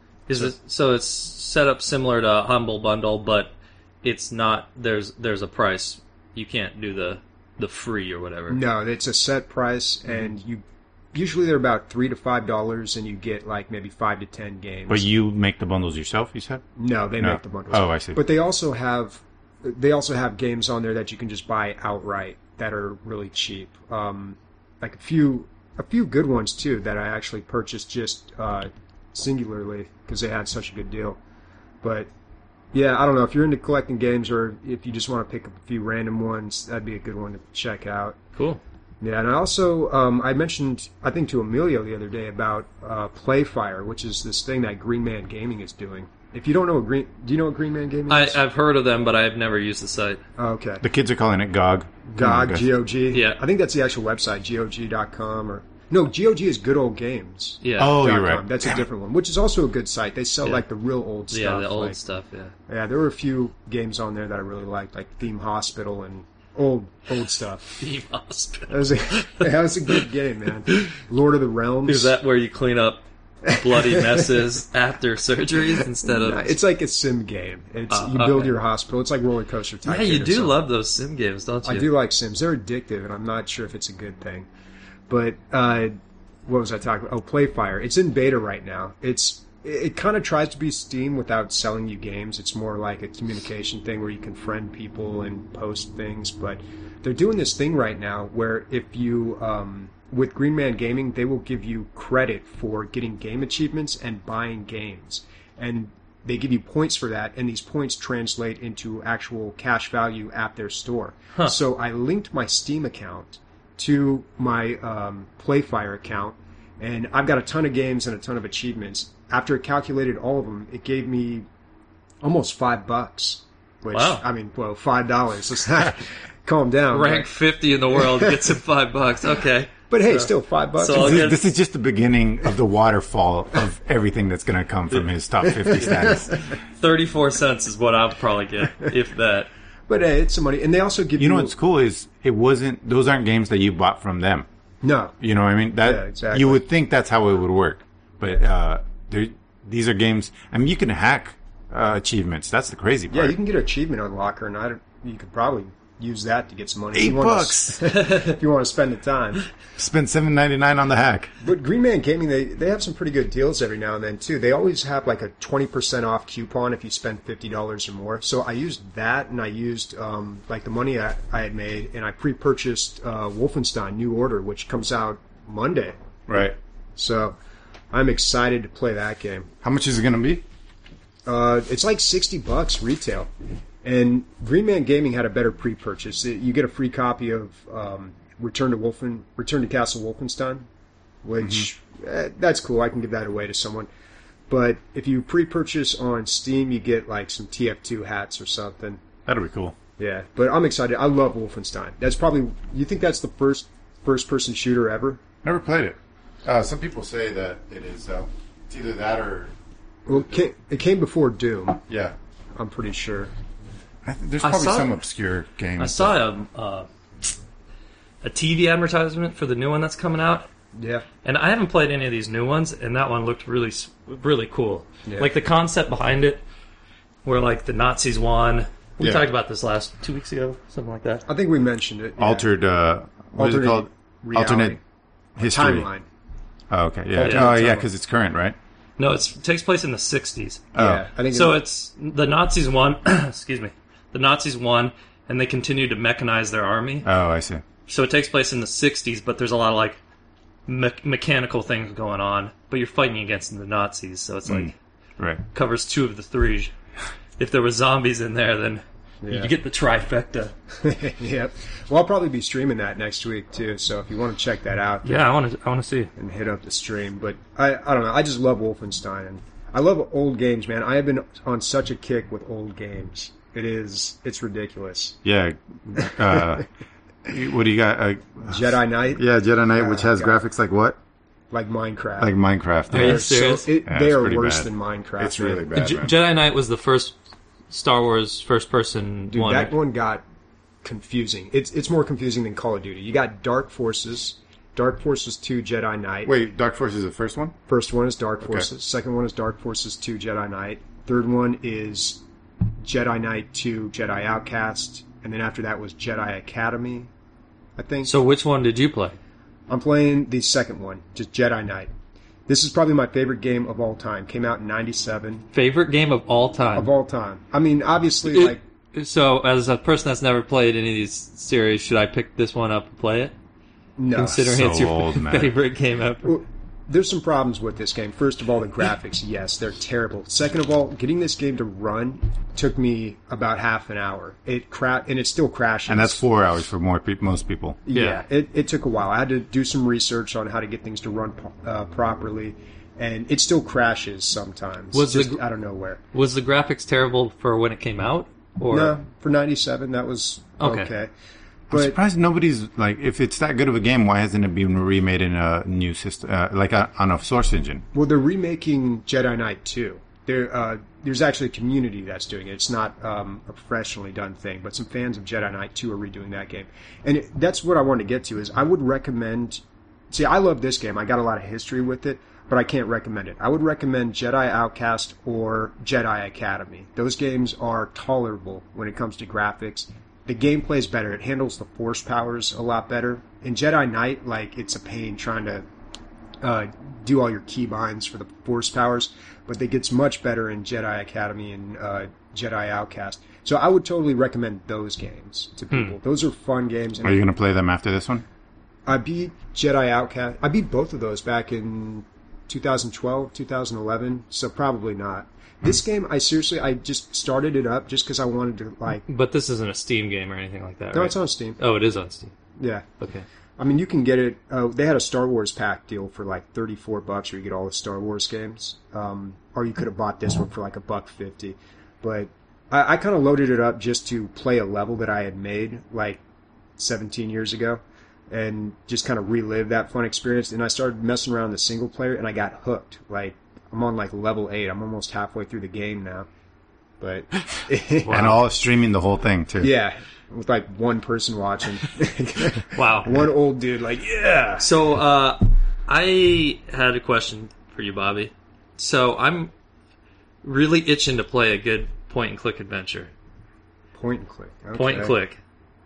So it's set up similar to Humble Bundle, but it's not. There's a price. You can't do the free or whatever. No, it's a set price, and usually they're about $3 to $5, and you get like maybe 5 to 10 games. But you make the bundles yourself, you said? No, they make the bundles. Oh, I see. But they also have games on there that you can just buy outright that are really cheap. Like a few good ones too that I actually purchased just singularly because they had such a good deal. But yeah, I don't know, if you're into collecting games or if you just want to pick up a few random ones, that'd be a good one to check out. Cool. Yeah, and I also I mentioned, I think, to Emilio the other day about Playfire, which is this thing that Green Man Gaming is doing. If you don't know do you know what Green Man Gaming is? I've heard of them, but I've never used the site. Oh, okay. The kids are calling it GOG. GOG, G-O-G. Yeah. I think that's the actual website, GOG.com. Or no, GOG is Good Old Games. Yeah. Oh, you're right. That's a different one, which is also a good site. They sell like the real old stuff. Yeah, the old stuff, yeah. Yeah, there were a few games on there that I really liked, like Theme Hospital and old stuff. Theme Hospital. That was a good game, man. Lord of the Realms. Is that where you clean up bloody messes after surgeries instead of... It's like a sim game. You build your hospital. It's like Roller Coaster Tycoon. Yeah, you do love those sim games, don't you? I do like sims. They're addictive, and I'm not sure if it's a good thing. But what was I talking about? Oh, Playfire. It's in beta right now. It kind of tries to be Steam without selling you games. It's more like a communication thing where you can friend people and post things. But they're doing this thing right now where if you... with Green Man Gaming, they will give you credit for getting game achievements and buying games. And they give you points for that, and these points translate into actual cash value at their store. Huh. So I linked my Steam account to my Playfire account, and I've got a ton of games and a ton of achievements. After it calculated all of them, it gave me almost $5. Which, wow. I mean, well, $5. Let's not calm down. Rank 50 in the world gets him $5. Okay. But hey, still $5. So this is just the beginning of the waterfall of everything that's going to come from his top 50 status. 34 cents is what I'll probably get, if that. But hey, it's some money. And they also give you... You know what's cool is those aren't games that you bought from them. No. You know what I mean? Yeah, exactly. You would think that's how it would work. But these are games... I mean, you can hack achievements. That's the crazy part. Yeah, you can get an achievement unlocker, and you could probably use that to get some money. $8 if you want to spend the time. Spend $7.99 on the hack. But Green Man Gaming, they have some pretty good deals every now and then too. They always have like a 20% off coupon if you spend $50 or more. So I used that, and I used like the money I had made, and I pre-purchased Wolfenstein New Order, which comes out Monday. Right. So I'm excited to play that game. How much is it going to be? It's like $60 retail. And Green Man Gaming had a better pre-purchase. You get a free copy of Return to Castle Wolfenstein, which that's cool. I can give that away to someone. But if you pre-purchase on Steam, you get like some TF2 hats or something. That'll be cool. Yeah, but I'm excited. I love Wolfenstein. That's probably... You think that's the first-person shooter ever? Never played it. Some people say that it is. It's either that or... Well, it came before Doom. Yeah. I'm pretty sure. There's probably some obscure game. I saw a TV advertisement for the new one that's coming out. Yeah. And I haven't played any of these new ones, and that one looked really, really cool. Yeah. Like the concept behind it, where like the Nazis won. We talked about this 2 weeks ago, something like that. I think we mentioned it. Yeah. Altered, what is it called? Reality. Alternate history. Timeline. Oh, okay. Yeah. Because it's current, right? No, it takes place in the 60s. Yeah. I think so it's the Nazis won. Excuse me. The Nazis won, and they continued to mechanize their army. Oh, I see. So it takes place in the 60s, but there's a lot of like mechanical things going on. But you're fighting against the Nazis, so it's like covers 2 of the 3. If there were zombies in there, then you get the trifecta. Yep. Well, I'll probably be streaming that next week too. So if you want to check that out, I want to see and hit up the stream. But I don't know. I just love Wolfenstein, and I love old games, man. I have been on such a kick with old games. It's ridiculous. Yeah. What do you got? Jedi Knight. Yeah, Jedi Knight, which has graphics like what? Like Minecraft. Like Minecraft. Are you serious? They are worse bad. than Minecraft. It's really bad. Jedi Knight was the first Star Wars first-person Dude, one. that one got confusing. It's more confusing than Call of Duty. You got Dark Forces 2 Jedi Knight. Wait, Dark Forces is the first one? First one is Dark Forces. Second one is Dark Forces 2 Jedi Knight. Third one is Jedi Knight 2 Jedi Outcast. And then after that was Jedi Academy, I think. So which one did you play? I'm playing the second one, just Jedi Knight. This is probably my favorite game of all time. Came out in 97. Favorite game of all time? Of all time. I mean, obviously, So, as a person that's never played any of these series, should I pick this one up and play it? No. Considering it's your old, favorite game ever. Well, there's some problems with this game. First of all, the graphics, yes, they're terrible. Second of all, getting this game to run took me about half an hour. And it still crashes. And that's 4 hours for most people. Yeah, it took a while. I had to do some research on how to get things to run properly, and it still crashes sometimes. Out of nowhere. Was the graphics terrible for when it came out? Or? No, for 97, that was okay. I'm surprised nobody's, like, if it's that good of a game, why hasn't it been remade in a new system, on a Source engine? Well, they're remaking Jedi Knight 2. There's actually a community that's doing it. It's not a professionally done thing, but some fans of Jedi Knight 2 are redoing that game. And that's what I wanted to get to, is I would recommend... See, I love this game. I got a lot of history with it. but I can't recommend it. I would recommend Jedi Outcast or Jedi Academy. Those games are tolerable when it comes to graphics. The gameplay is better. It handles the force powers a lot better. In Jedi Knight, like, it's a pain trying to do all your keybinds for the force powers, but it gets much better in Jedi Academy and Jedi Outcast. So I would totally recommend those games to people. Those are fun games. Are you going to play them after this one? I beat Jedi Outcast. I beat both of those back in 2012, 2011, so probably not. This game, I just started it up just because I wanted to, like... But this isn't a Steam game or anything like that, No, right? it's on Steam. Oh, it is on Steam. Yeah. Okay. I mean, you can get it... they had a Star Wars pack deal for like $34 where you get all the Star Wars games. Or you could have bought this one for like $1.50. But I kind of loaded it up just to play a level that I had made like 17 years ago. And just kind of relive that fun experience. And I started messing around the single player, and I got hooked. Like, I'm on like level 8. I'm almost halfway through the game now. But And all streaming the whole thing too. yeah, with like one person watching. Wow. One old dude, like, yeah. So, I had a question for you, Bobby. So, I'm really itching to play a good point-and-click adventure. Point and click. Okay. Point and click.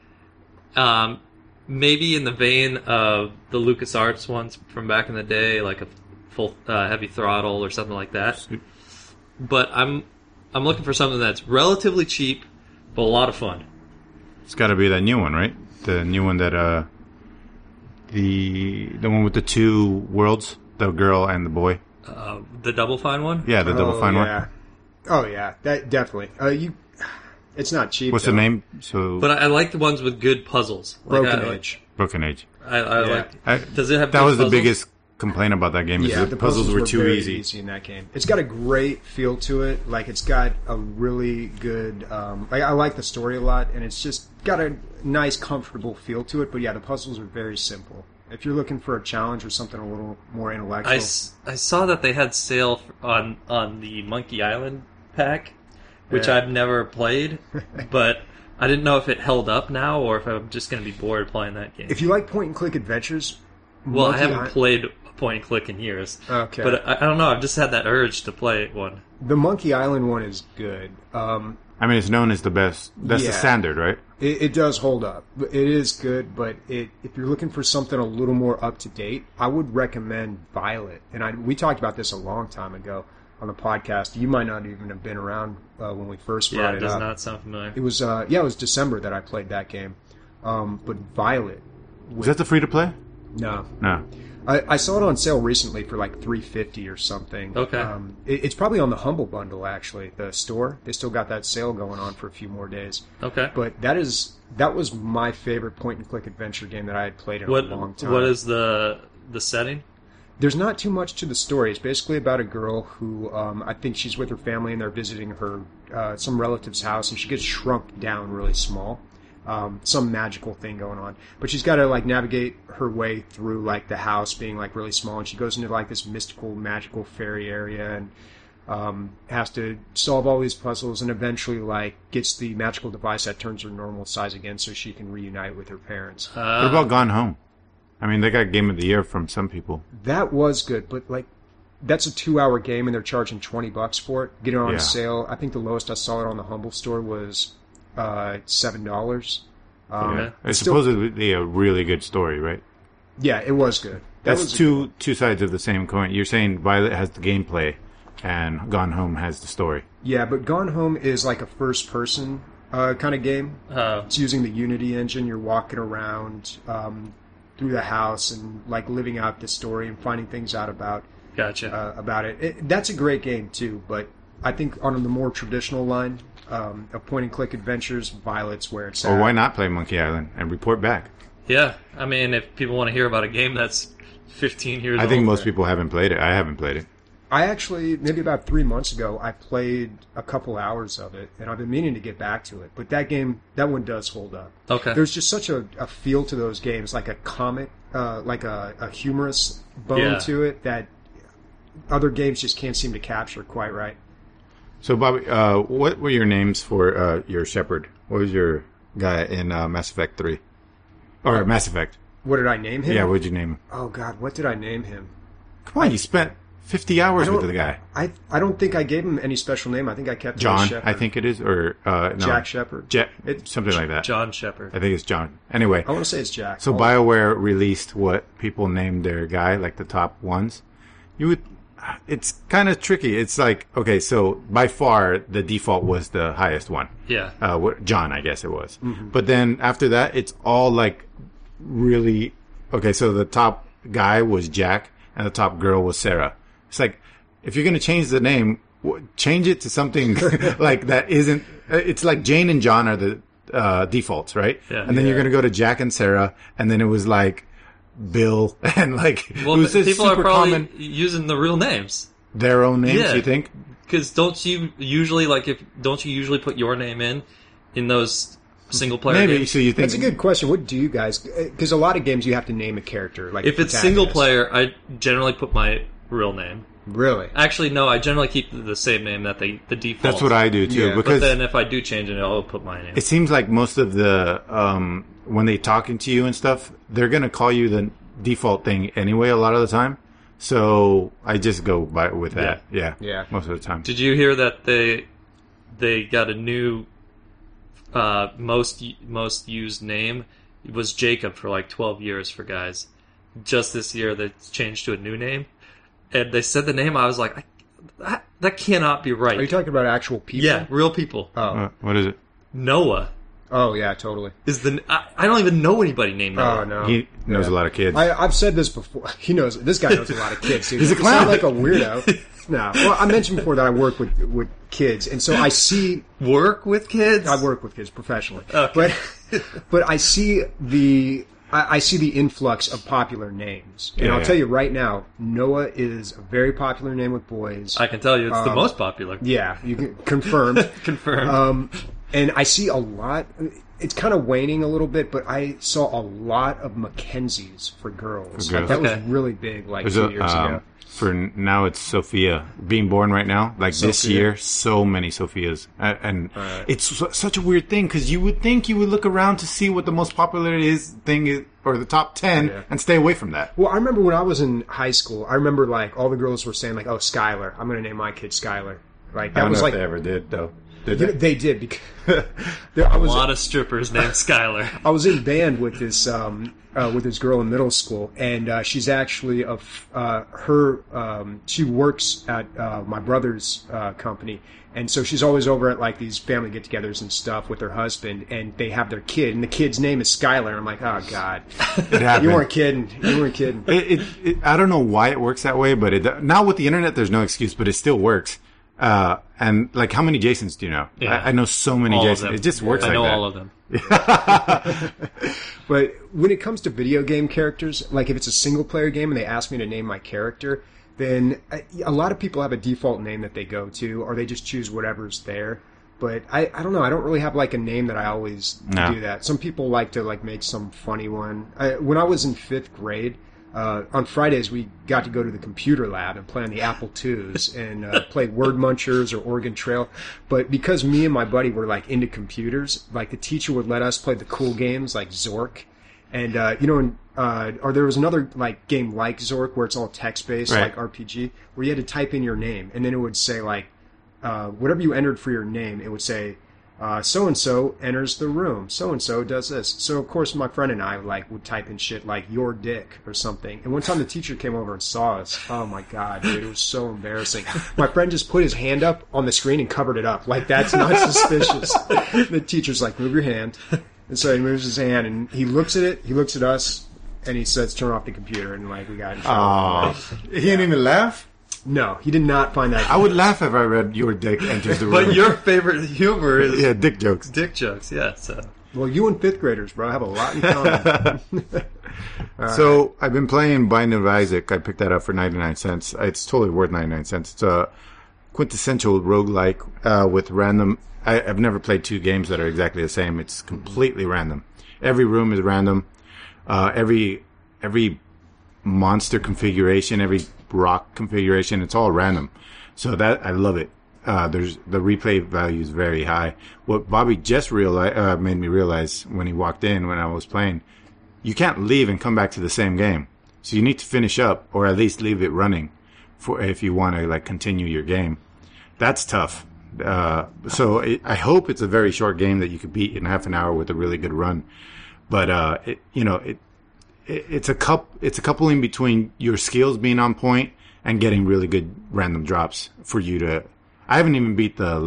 Maybe in the vein of the LucasArts ones from back in the day, like a full Heavy Throttle or something like that. But I'm looking for something that's relatively cheap, but a lot of fun. It's got to be that new one, right? The new one that the one with the two worlds, the girl and the boy. The Double Fine one? Yeah, the Double Fine yeah. one. Oh yeah, that definitely. It's not cheap. What's though. the name? So But I like the ones with good puzzles. Like, Broken Age. Broken Age. I Yeah. like. Does it have? That good was the puzzles? biggest complaint about that game. Is Yeah, the puzzles were too very easy. in that game. It's got a great feel to it. Like, it's got a really good. I like the story a lot, and it's just got a nice, comfortable feel to it. But yeah, the puzzles are very simple. If you're looking for a challenge or something a little more intellectual, I saw that they had sale on the Monkey Island pack, which Yeah. I've never played, but I didn't know if it held up now or if I'm just going to be bored playing that game. if you like point and click adventures, Well, I Monkey haven't Island- played point and click in years. Okay. But I don't know. I've just had that urge to play one. The Monkey Island one is good. I mean, it's known as the best. That's the Yeah. standard, right? It does hold up. It is good, but if you're looking for something a little more up to date, I would recommend Violet. And we talked about this a long time ago on the podcast. You might not even have been around when we first Yeah, brought it it does up. not sound familiar. It was it was December that I played that game. But Violet, Is that the free to play? no. No. I saw it on sale recently for like $3.50 or something. Okay. It's probably on the Humble Bundle, actually, the store. They still got that sale going on for a few more days. Okay. But that was my favorite point-and-click adventure game that I had played in a long time. What is the setting? There's not too much to the story. It's basically about a girl who I think she's with her family and they're visiting her some relative's house, and she gets shrunk down really small. Some magical thing going on, but she's got to like navigate her way through like the house being like really small, and she goes into like this mystical, magical fairy area and has to solve all these puzzles, and eventually like gets the magical device that turns her normal size again, so she can reunite with her parents. What about Gone Home? I mean, they got Game of the Year from some people. That was good, but like that's a 2-hour game, and they're charging $20 for it. Get it on Yeah. sale. I think the lowest I saw it on the Humble store was $7. Yeah. It's still- supposedly a really good story, right? Yeah, it was good. That That's was two sides of the same coin. You're saying Violet has the gameplay, and Gone Home has the story. Yeah, but Gone Home is like a first-person kind of game. It's using the Unity engine. You're walking around through the house and like living out the story and finding things out about Gotcha. it. That's a great game too, but I think on the more traditional line of point-and-click adventures, Violet's where it's at. Or why not play Monkey Island and report back? Yeah. I mean, if people want to hear about a game that's 15 years I old. think most people haven't played it. I haven't played it. I actually, maybe about 3 months ago, I played a couple hours of it, and I've been meaning to get back to it. But that one does hold up. Okay. There's just such a feel to those games, like a comic, like a humorous bone Yeah. to it that other games just can't seem to capture quite right. So, Bobby, what were your names for your Shepherd? What was your guy in Mass Effect 3? Or Mass Effect? What did I name him? Yeah, what did you name him? Oh, God, what did I name him? Come on, you spent 50 hours with the guy. I don't think I gave him any special name. I think I kept John, Shepard. I think it is, or no, Jack Shepard. Something like that. John Shepard. I think it's John. Anyway, I want to say it's Jack. so BioWare released what people named their guy, like the top ones. It's kind of tricky. It's like, okay, so by far the default was the highest one. Yeah. John, I guess it was. Mm-hmm. But then after that, it's all like really, okay, so the top guy was Jack and the top girl was Sarah. It's like, if you're going to change the name, change it to something like that isn't, it's like Jane and John are the defaults, right? Yeah. And then you're going to go to Jack and Sarah, and then it was like Bill, and like, well, it was this people are super probably common, using the real names. their own names, Yeah. you think? Because don't you usually put your name in those single player Maybe, games? so you think. That's a good question. What do you guys? Because a lot of games you have to name a character. Like If it's protagonist. single player, I generally put my real name. Really? Actually, no, I generally keep the same name that the default. That's what I do too, Yeah. because But then if I do change it, I'll put my name. it seems like most of the when they talking to you and stuff, they're gonna call you the default thing anyway a lot of the time. So I just go with that. Yeah. Yeah. Most of the time. Did you hear that they got a new most used name? It was Jacob for like 12 years for guys. Just this year they changed to a new name, and they said the name. I was like, that cannot be right. Are you talking about actual people? Yeah, real people. Oh. What is it? Noah Oh yeah, totally. is I don't even know anybody named Noah. Oh no. He knows a lot of kids. I've said this before. He knows. This guy knows a lot of kids. Dude. He's a You sound clown. like a weirdo. No. Well, I mentioned before that I work with kids, and so I see. Work with kids? I work with kids professionally, Okay. but I see the influx of popular names, and Yeah, I'll yeah. tell you right now, Noah is a very popular name with boys. I can tell you it's the most popular. Yeah, you can confirmed. Confirmed. And I see a lot. It's kind of waning a little bit, but I saw a lot of Mackenzies for girls. For girls. That was Okay. really big, like There's 2 years ago. for now, it's Sophia being born right now. Like this Sophia. year, so many Sophias, and it's such a weird thing because you would think you would look around to see what the most popular thing is, or the top 10, Yeah. and stay away from that. Well, I remember when I was in high school. I remember like all the girls were saying like, "Oh, Skylar, I'm going to name my kid Skylar." Like I that don't was know like if they ever did though. Did you know, they? they did because A lot of strippers named Skylar. I was in band with this girl in middle school, and she's actually she works at my brother's company, and so she's always over at like these family get-togethers and stuff with her husband, and they have their kid, and the kid's name is Skylar. I'm like, oh god, It happened. you weren't kidding. You weren't kidding. I don't know why it works that way, but now with the internet, there's no excuse, but it still works. And like, how many Jasons do you know? Yeah. I know so many All of Jasons. them. It just works I like know that. all of them. But when it comes to video game characters, like if it's a single player game and they ask me to name my character, then a lot of people have a default name that they go to, or they just choose whatever's there. But I don't know. I don't really have like a name that I always do that. Some people like to like make some funny one. When I was in 5th grade, on Fridays we got to go to the computer lab and play on the Apple IIs and play Word Munchers or Oregon Trail. But because me and my buddy were like into computers, like the teacher would let us play the cool games like Zork. And or there was another like game like Zork where it's all text based, Right. like RPG, where you had to type in your name, and then it would say like whatever you entered for your name, it would say so and so enters the room, so and so does this. So of course my friend and I like would type in shit like your dick or something. And one time the teacher came over and saw us. Oh my god, dude, it was so embarrassing. My friend just put his hand up on the screen and covered it up. Like that's not suspicious. The teacher's like, move your hand. And so he moves his hand, and he looks at it, he looks at us, and he says, turn off the computer, and, like, we got in trouble. He didn't even laugh? No, he did not find that. I would laugh if I read your dick enters the room. But your favorite humor is Yeah, dick jokes. dick jokes. Yeah, so Well, you and 5th graders, bro, have a lot in common. So I've been playing Binding of Isaac. I picked that up for 99 cents. It's totally worth 99 cents. It's a quintessential roguelike with random... I've never played 2 games that are exactly the same. It's completely random. Every room is random. Every monster configuration, every rock configuration, it's all random. So that I love it. The replay value is very high. What Bobby just made me realize when he walked in when I was playing, you can't leave and come back to the same game. So you need to finish up, or at least leave it running for if you want to like continue your game. That's tough. I hope it's a very short game that you could beat in half an hour with a really good run. But it's a coupling between your skills being on point and getting really good random drops for you to. I haven't even beat the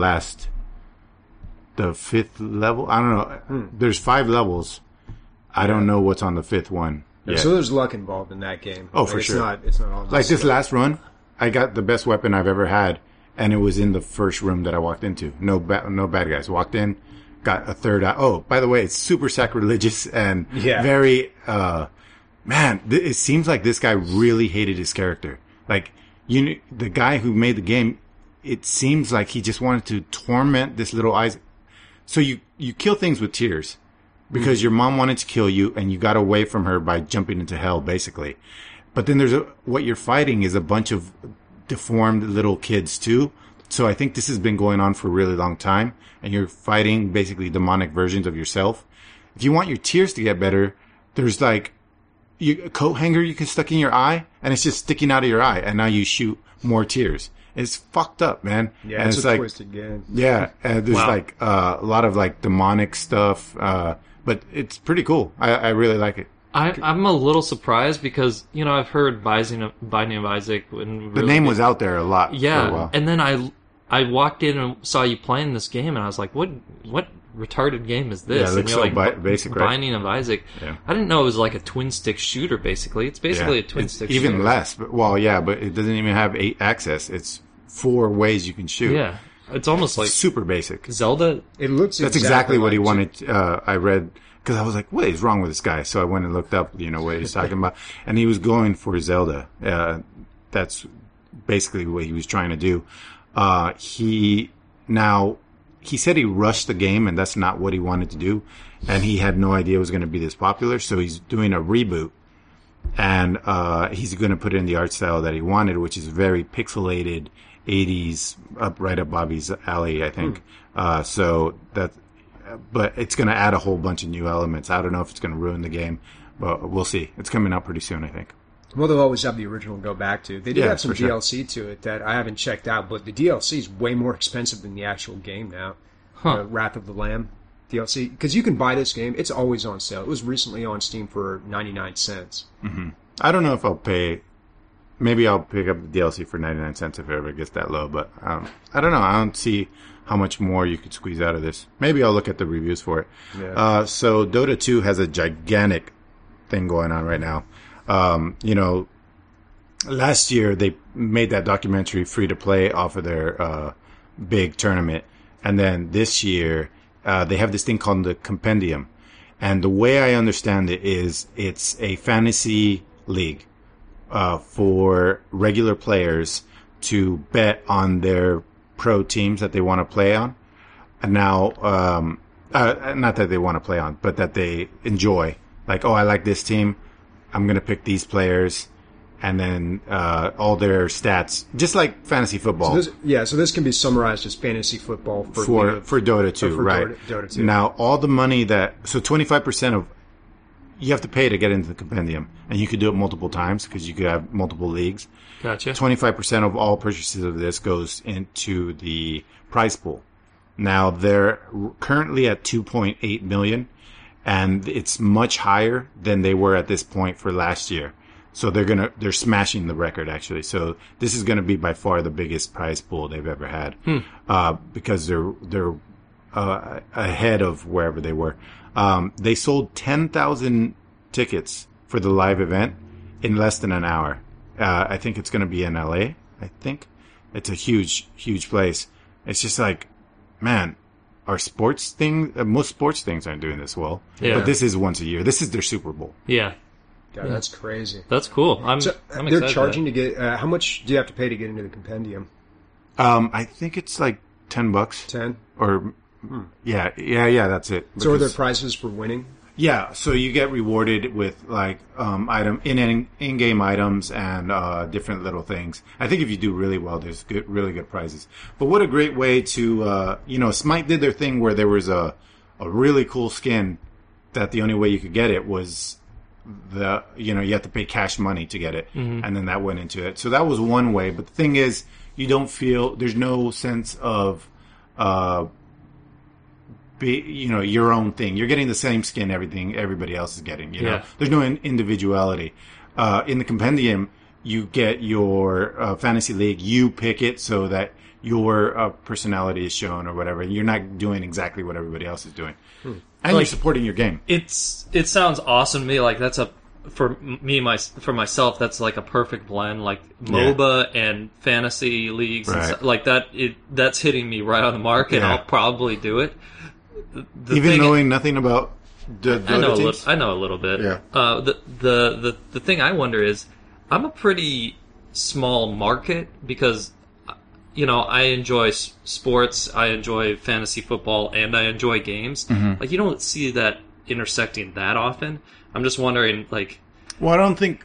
5th level. I don't know. There's 5 levels. I don't know what's on the 5th one. Yeah. So there's luck involved in that game. Oh, for sure. It's not all like this last run. I got the best weapon I've ever had, and it was in the first room that I walked into. No bad guys. Walked in, got a third eye. Oh, by the way, it's super sacrilegious and very. Man, it seems like this guy really hated his character. Like the guy who made the game. It seems like he just wanted to torment this little Isaac. So you kill things with tears because your mom wanted to kill you and you got away from her by jumping into hell, basically. But then what you're fighting is a bunch of deformed little kids too. So I think this has been going on for a really long time and you're fighting basically demonic versions of yourself. If you want your tears to get better, there's like a coat hanger you can stick in your eye and it's just sticking out of your eye and now you shoot more tears. It's fucked up, man. Yeah, and it's a like, twisted game. Yeah, and there's like a lot of like demonic stuff, but it's pretty cool. I really like it. I'm a little surprised because I've heard Binding of Isaac. And the name was out there a lot. Yeah, for a while. And then I walked in and saw you playing this game, and I was like, what retarded game is this? Yeah, it looks and basic, right? Binding of Isaac. Yeah. I didn't know it was like a twin stick shooter. Basically, it's basically a twin stick. Even shooter. less, but it doesn't even have 8 access. It's 4 ways you can shoot. Yeah, it's almost like super basic. Zelda. It looks. That's exactly what he wanted. I read because I was like, "What is wrong with this guy?" So I went and looked up, what he's talking about, and he was going for Zelda. That's basically what he was trying to do. He said he rushed the game, and that's not what he wanted to do. And he had no idea it was going to be this popular, so he's doing a reboot. And he's going to put it in the art style that he wanted, which is very pixelated 80s, right up Bobby's alley, I think. But it's going to add a whole bunch of new elements. I don't know if it's going to ruin the game, but we'll see. It's coming out pretty soon, I think. Well, they'll always have the original to go back to. They did have some DLC to it that I haven't checked out, but the DLC is way more expensive than the actual game now. Wrath of the Lamb DLC. Because you can buy this game. It's always on sale. It was recently on Steam for 99 cents. Mm-hmm. I don't know if I'll pay. Maybe I'll pick up the DLC for 99 cents if it ever gets that low, but I don't know. I don't see how much more you could squeeze out of this. Maybe I'll look at the reviews for it. Yeah. So Dota 2 has a gigantic thing going on right now. Last year they made that documentary free to play off of their big tournament. And then this year, they have this thing called the Compendium. And the way I understand it is it's a fantasy league, for regular players to bet on their pro teams that they want to play on. And now, not that they want to play on, but that they enjoy. Like, I like this team. I'm going to pick these players, and then all their stats, just like fantasy football. So this can be summarized as fantasy football for Dota 2, right? Dota 2. Now, all the money 25% of, you have to pay to get into the Compendium, and you could do it multiple times because you could have multiple leagues. Gotcha. 25% of all purchases of this goes into the prize pool. Now, they're currently at 2.8 million. And it's much higher than they were at this point for last year. So they're smashing the record actually. So this is gonna be by far the biggest prize pool they've ever had. Because they're ahead of wherever they were. They sold 10,000 tickets for the live event in less than an hour. I think it's gonna be in LA. I think it's a huge, huge place. It's just like, man, our sports thing, most sports things aren't doing this well. Yeah. But this is once a year. This is their Super Bowl. Yeah. God, that's crazy. That's cool. I'm they're charging to get, how much do you have to pay to get into the Compendium? I think it's like $10. 10? Or, yeah, that's it. So are there prizes for winning? Yeah, so you get rewarded with like in-game items and different little things. I think if you do really well, there's really good prizes. But what a great way to Smite did their thing where there was a really cool skin that the only way you could get it was you have to pay cash money to get it, and then that went into it. So that was one way. But the thing is, you don't feel there's no sense of your own thing. You're getting the same skin everybody else is getting. You know, there's no individuality. In the compendium, you get your fantasy league. You pick it so that your personality is shown or whatever. You're not doing exactly what everybody else is doing, and you're supporting your game. It sounds awesome to me. Like that's for myself. That's like a perfect blend. Like MOBA and fantasy leagues, and like that. That's hitting me right on the mark, and I'll probably do it. Even knowing nothing about the Dota teams? I know a little bit. Yeah. The thing I wonder is, I'm a pretty small market because, I enjoy sports, I enjoy fantasy football, and I enjoy games. Like, you don't see that intersecting that often. I'm just wondering, like... Well, I don't think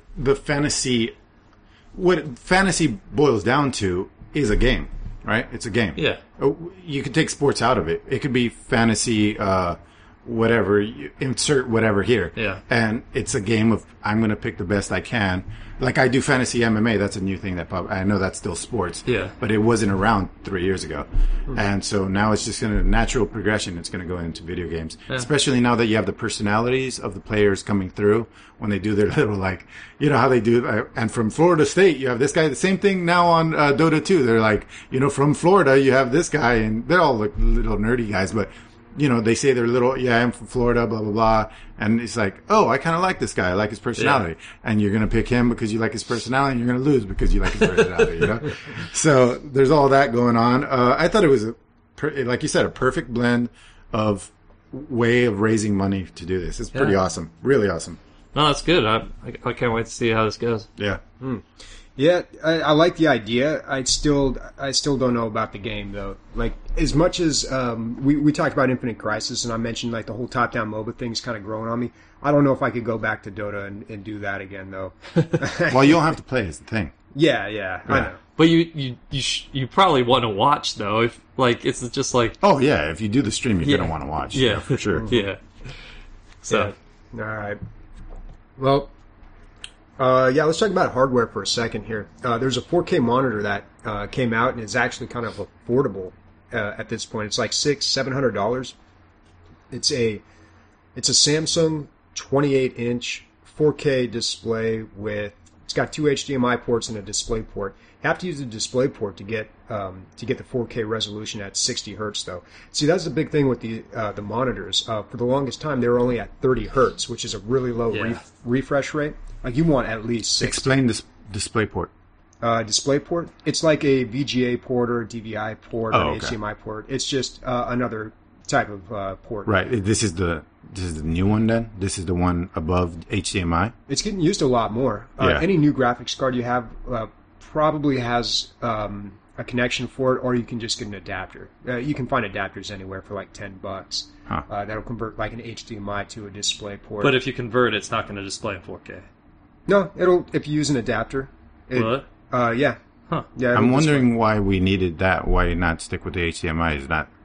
what fantasy boils down to is a game, right? It's a game. Yeah. You could take sports out of it. It could be fantasy, whatever, you insert whatever here. Yeah. And it's a game of, I'm going to pick the best I can. Like I do fantasy MMA, that's a new thing I know that's still sports. Yeah. But it wasn't around 3 years ago. And so now it's just natural progression. It's going to go into video games. Yeah. Especially now that you have the personalities of the players coming through when they do their little, how they do, and from Florida State, you have this guy, the same thing now on Dota 2. They're like, from Florida, you have this guy, and they're all little nerdy guys, but they say they're little, I'm from Florida, blah, blah, blah. And it's like, oh, I kind of like this guy. I like his personality. Yeah. And you're going to pick him because you like his personality, and you're going to lose because you like his personality, So there's all that going on. I thought it was, like you said, a perfect blend of way of raising money to do this. It's pretty awesome. Really awesome. No, that's good. I can't wait to see how this goes. Yeah. Yeah, I like the idea. I still don't know about the game though. Like as much as we talked about Infinite Crisis, and I mentioned like the whole top-down MOBA thing's kind of growing on me. I don't know if I could go back to Dota and do that again though. Well, you don't have to play is the thing. Yeah, I know. But you probably want to watch though. If like it's just like oh yeah, if you do the stream, you're gonna want to watch. Yeah, for sure. Yeah. So all right. Well. Let's talk about hardware for a second here. There's a 4K monitor that came out and is actually kind of affordable at this point. It's like $700. It's a Samsung 28-inch 4K display it's got 2 HDMI ports and a display port. You have to use the display port to get the 4K resolution at 60 hertz though. See, that's the big thing with the monitors. For the longest time, they were only at 30 hertz, which is a really low refresh rate. Like you want at least 60. Explain this display port. Display port? It's like a VGA port or a DVI port or an HDMI port. It's just another type of port. Right. This is the new one then? This is the one above HDMI? It's getting used a lot more. Any new graphics card you have probably has a connection for it, or you can just get an adapter. You can find adapters anywhere for like $10. That'll convert like an HDMI to a display port. But if you convert it, it's not going to display in 4K. No, it'll if you use an adapter. Will it? Yeah. Huh. Yeah. I'm wondering why we needed that. Why not stick with the HDMI? Is not?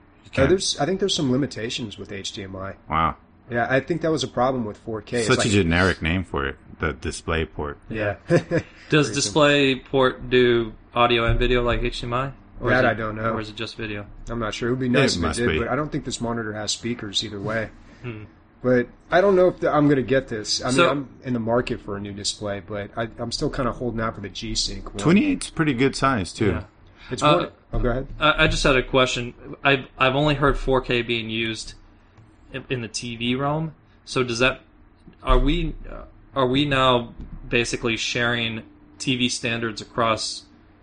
I think there's some limitations with HDMI. Wow. Yeah, I think that was a problem with 4K. Such a generic name for it, the display port. Yeah. Does display port do audio and video like HDMI? Or I don't know. Or is it just video? I'm not sure. It would be nice if it did, but I don't think this monitor has speakers either way. But I don't know if I'm going to get this. I mean, I'm in the market for a new display, but I'm still kind of holding out for the G-Sync one. 28's pretty good size, too. Yeah. It's more, go ahead. I just had a question. I've only heard 4K being used in the TV realm. So does that are we now basically sharing TV standards across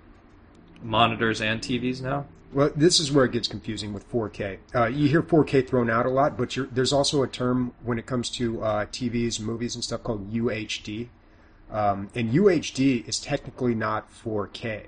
monitors and TVs now? Well, this is where it gets confusing with 4K. You hear 4K thrown out a lot, but there's also a term when it comes to TVs, movies, and stuff called UHD. And UHD is technically not 4K.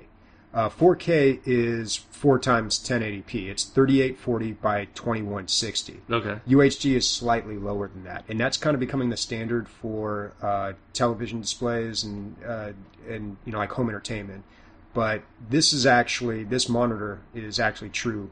4K is 4 times 1080p. It's 3840 by 2160. Okay. UHD is slightly lower than that, and that's kind of becoming the standard for television displays and like home entertainment. But this monitor is actually true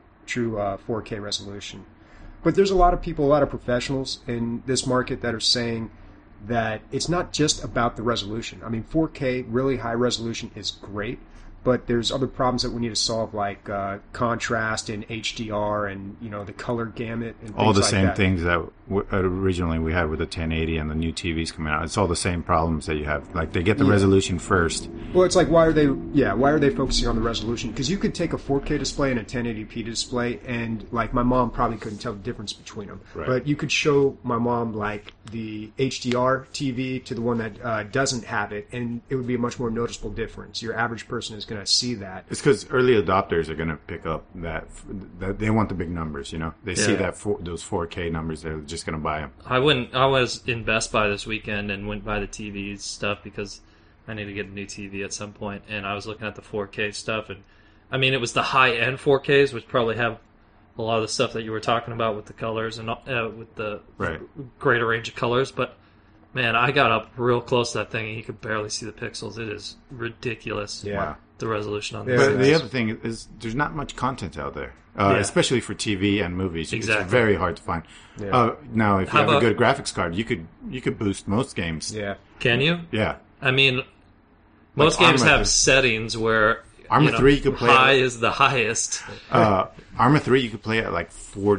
4K resolution. But there's a lot of people, a lot of professionals in this market that are saying that it's not just about the resolution. I mean, 4K, really high resolution is great, but there's other problems that we need to solve, like contrast and HDR and, the color gamut and things all the like same that. things that originally we had with the 1080 and the new TVs coming out. It's all the same problems that you have. Like, they get the resolution first. Well, it's like, why are they focusing on the resolution? Because you could take a 4K display and a 1080p display, and, like, my mom probably couldn't tell the difference between them. Right. But you could show my mom, like, the HDR TV to the one that doesn't have it, and it would be a much more noticeable difference. Your average person is going to see that. It's because early adopters are going to pick up that they want the big numbers. They see that those 4K numbers, they're just going to buy them. I was in Best Buy this weekend and went by the TV stuff because I need to get a new TV at some point, and I was looking at the 4K stuff, and I mean, it was the high-end 4Ks, which probably have a lot of the stuff that you were talking about with the colors and with the greater range of colors, but man, I got up real close to that thing, and you could barely see the pixels. It is ridiculous. Yeah. The resolution on Yeah, this. But the other thing is, there's not much content out there, especially for TV and movies. Exactly. It's very hard to find. Yeah. Now, if you have a good graphics card, you could boost most games. Yeah. Can you? Yeah. I mean, most games Arma, have settings where Arma 3 you could play high is the highest. Arma 3 you could play at like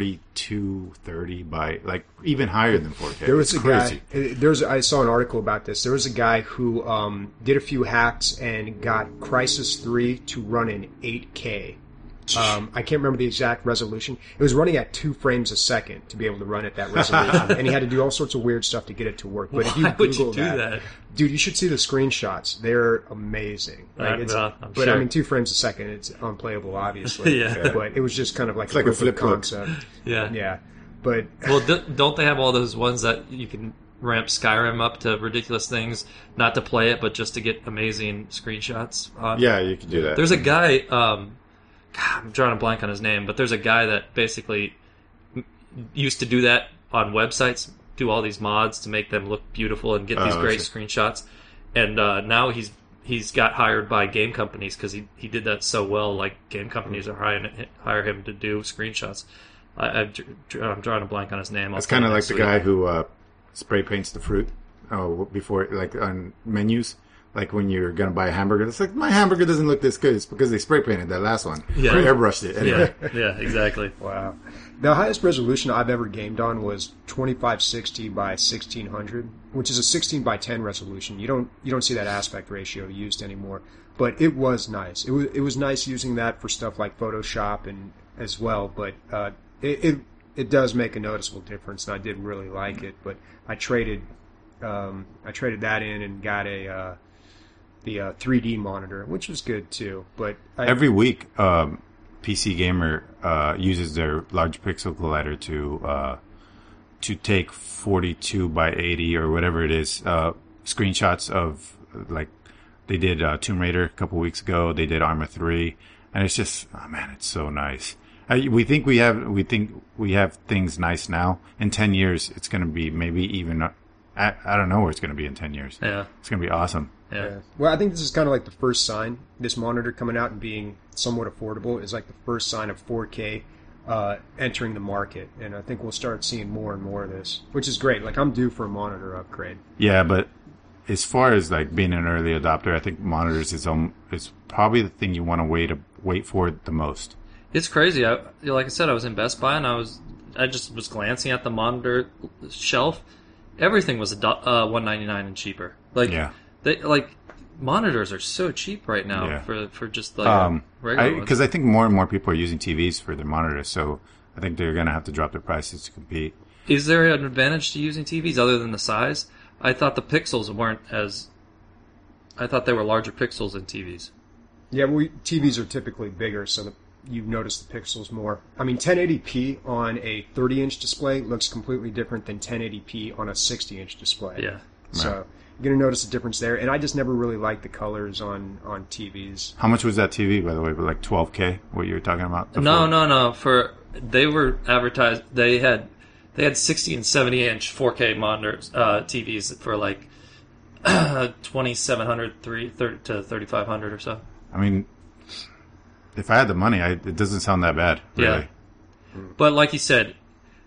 42, 30 by like even higher than 4K. There was it's a crazy. guy. I saw an article about this. There was a guy who did a few hacks and got Crysis 3 to run in 8K. I can't remember the exact resolution. It was running at 2 frames a second to be able to run at that resolution, and he had to do all sorts of weird stuff to get it to work. But if you Why would Google you do that? dude, you should see the screenshots. They're amazing. Like, I'm but sure. I mean, 2 frames a second, it's unplayable, obviously. Yeah. But it was just kind of like like a proof of flip book. concept. Yeah. Yeah. But Well, don't they have all those ones that you can ramp Skyrim up to ridiculous things, not to play it, but just to get amazing screenshots? Yeah, you could do that. There's a guy, I'm drawing a blank on his name, but there's a guy that basically used to do that on websites, do all these mods to make them look beautiful and get these great screenshots. And now he's got hired by game companies because he did that so well. Like, game companies are hire him to do screenshots. I'm drawing a blank on his name. It's kind of like the guy who spray paints the fruit before, like on menus. Like when you're going to buy a hamburger, it's like, my hamburger doesn't look this good. It's because they spray painted that last one. Yeah. Or airbrushed it. Anyway. Yeah, exactly. wow. The highest resolution I've ever gamed on was 2560 by 1600, which is a 16 by 10 resolution. You don't see that aspect ratio used anymore, but it was nice. It was nice using that for stuff like Photoshop and as well, but it does make a noticeable difference, and I did really like it. But I traded that in and got the 3D monitor, which was good too. But Every week, PC Gamer uses their large pixel collider to take 42 by 80 or whatever it is screenshots of, like, they did Tomb Raider a couple weeks ago. They did Arma 3, and it's just, oh man, it's so nice. We think we have things nice now. In 10 years, it's going to be maybe even. I don't know where it's going to be in 10 years. Yeah. It's going to be awesome. Yeah. Well, I think this is kind of like the first sign. This monitor coming out and being somewhat affordable is like the first sign of 4K entering the market, and I think we'll start seeing more and more of this, which is great. Like, I'm due for a monitor upgrade. Yeah, but as far as like being an early adopter, I think monitors is probably the thing you want to wait for the most. It's crazy. Like I said, I was in Best Buy and I just was glancing at the monitor shelf. Everything was $199 and cheaper. Like, yeah. Monitors are so cheap right now. Yeah. for just like regular ones. Because I think more and more people are using TVs for their monitors, so I think they're going to have to drop their prices to compete. Is there an advantage to using TVs other than the size? I thought the pixels weren't as. I thought they were larger pixels in TVs. Yeah, well, TVs are typically bigger, so you notice the pixels more. I mean, 1080p on a 30-inch display looks completely different than 1080p on a 60-inch display. Yeah. So you're going to notice a difference there. And I just never really liked the colors on TVs. How much was that TV, by the way? Like 12K, what you were talking about before? No. They were advertised. They had 60 and 70-inch 4K monitors, TVs for like $2,700 to $3,500 or so. I mean, if I had the money, it doesn't sound that bad, really. Yeah. But like you said,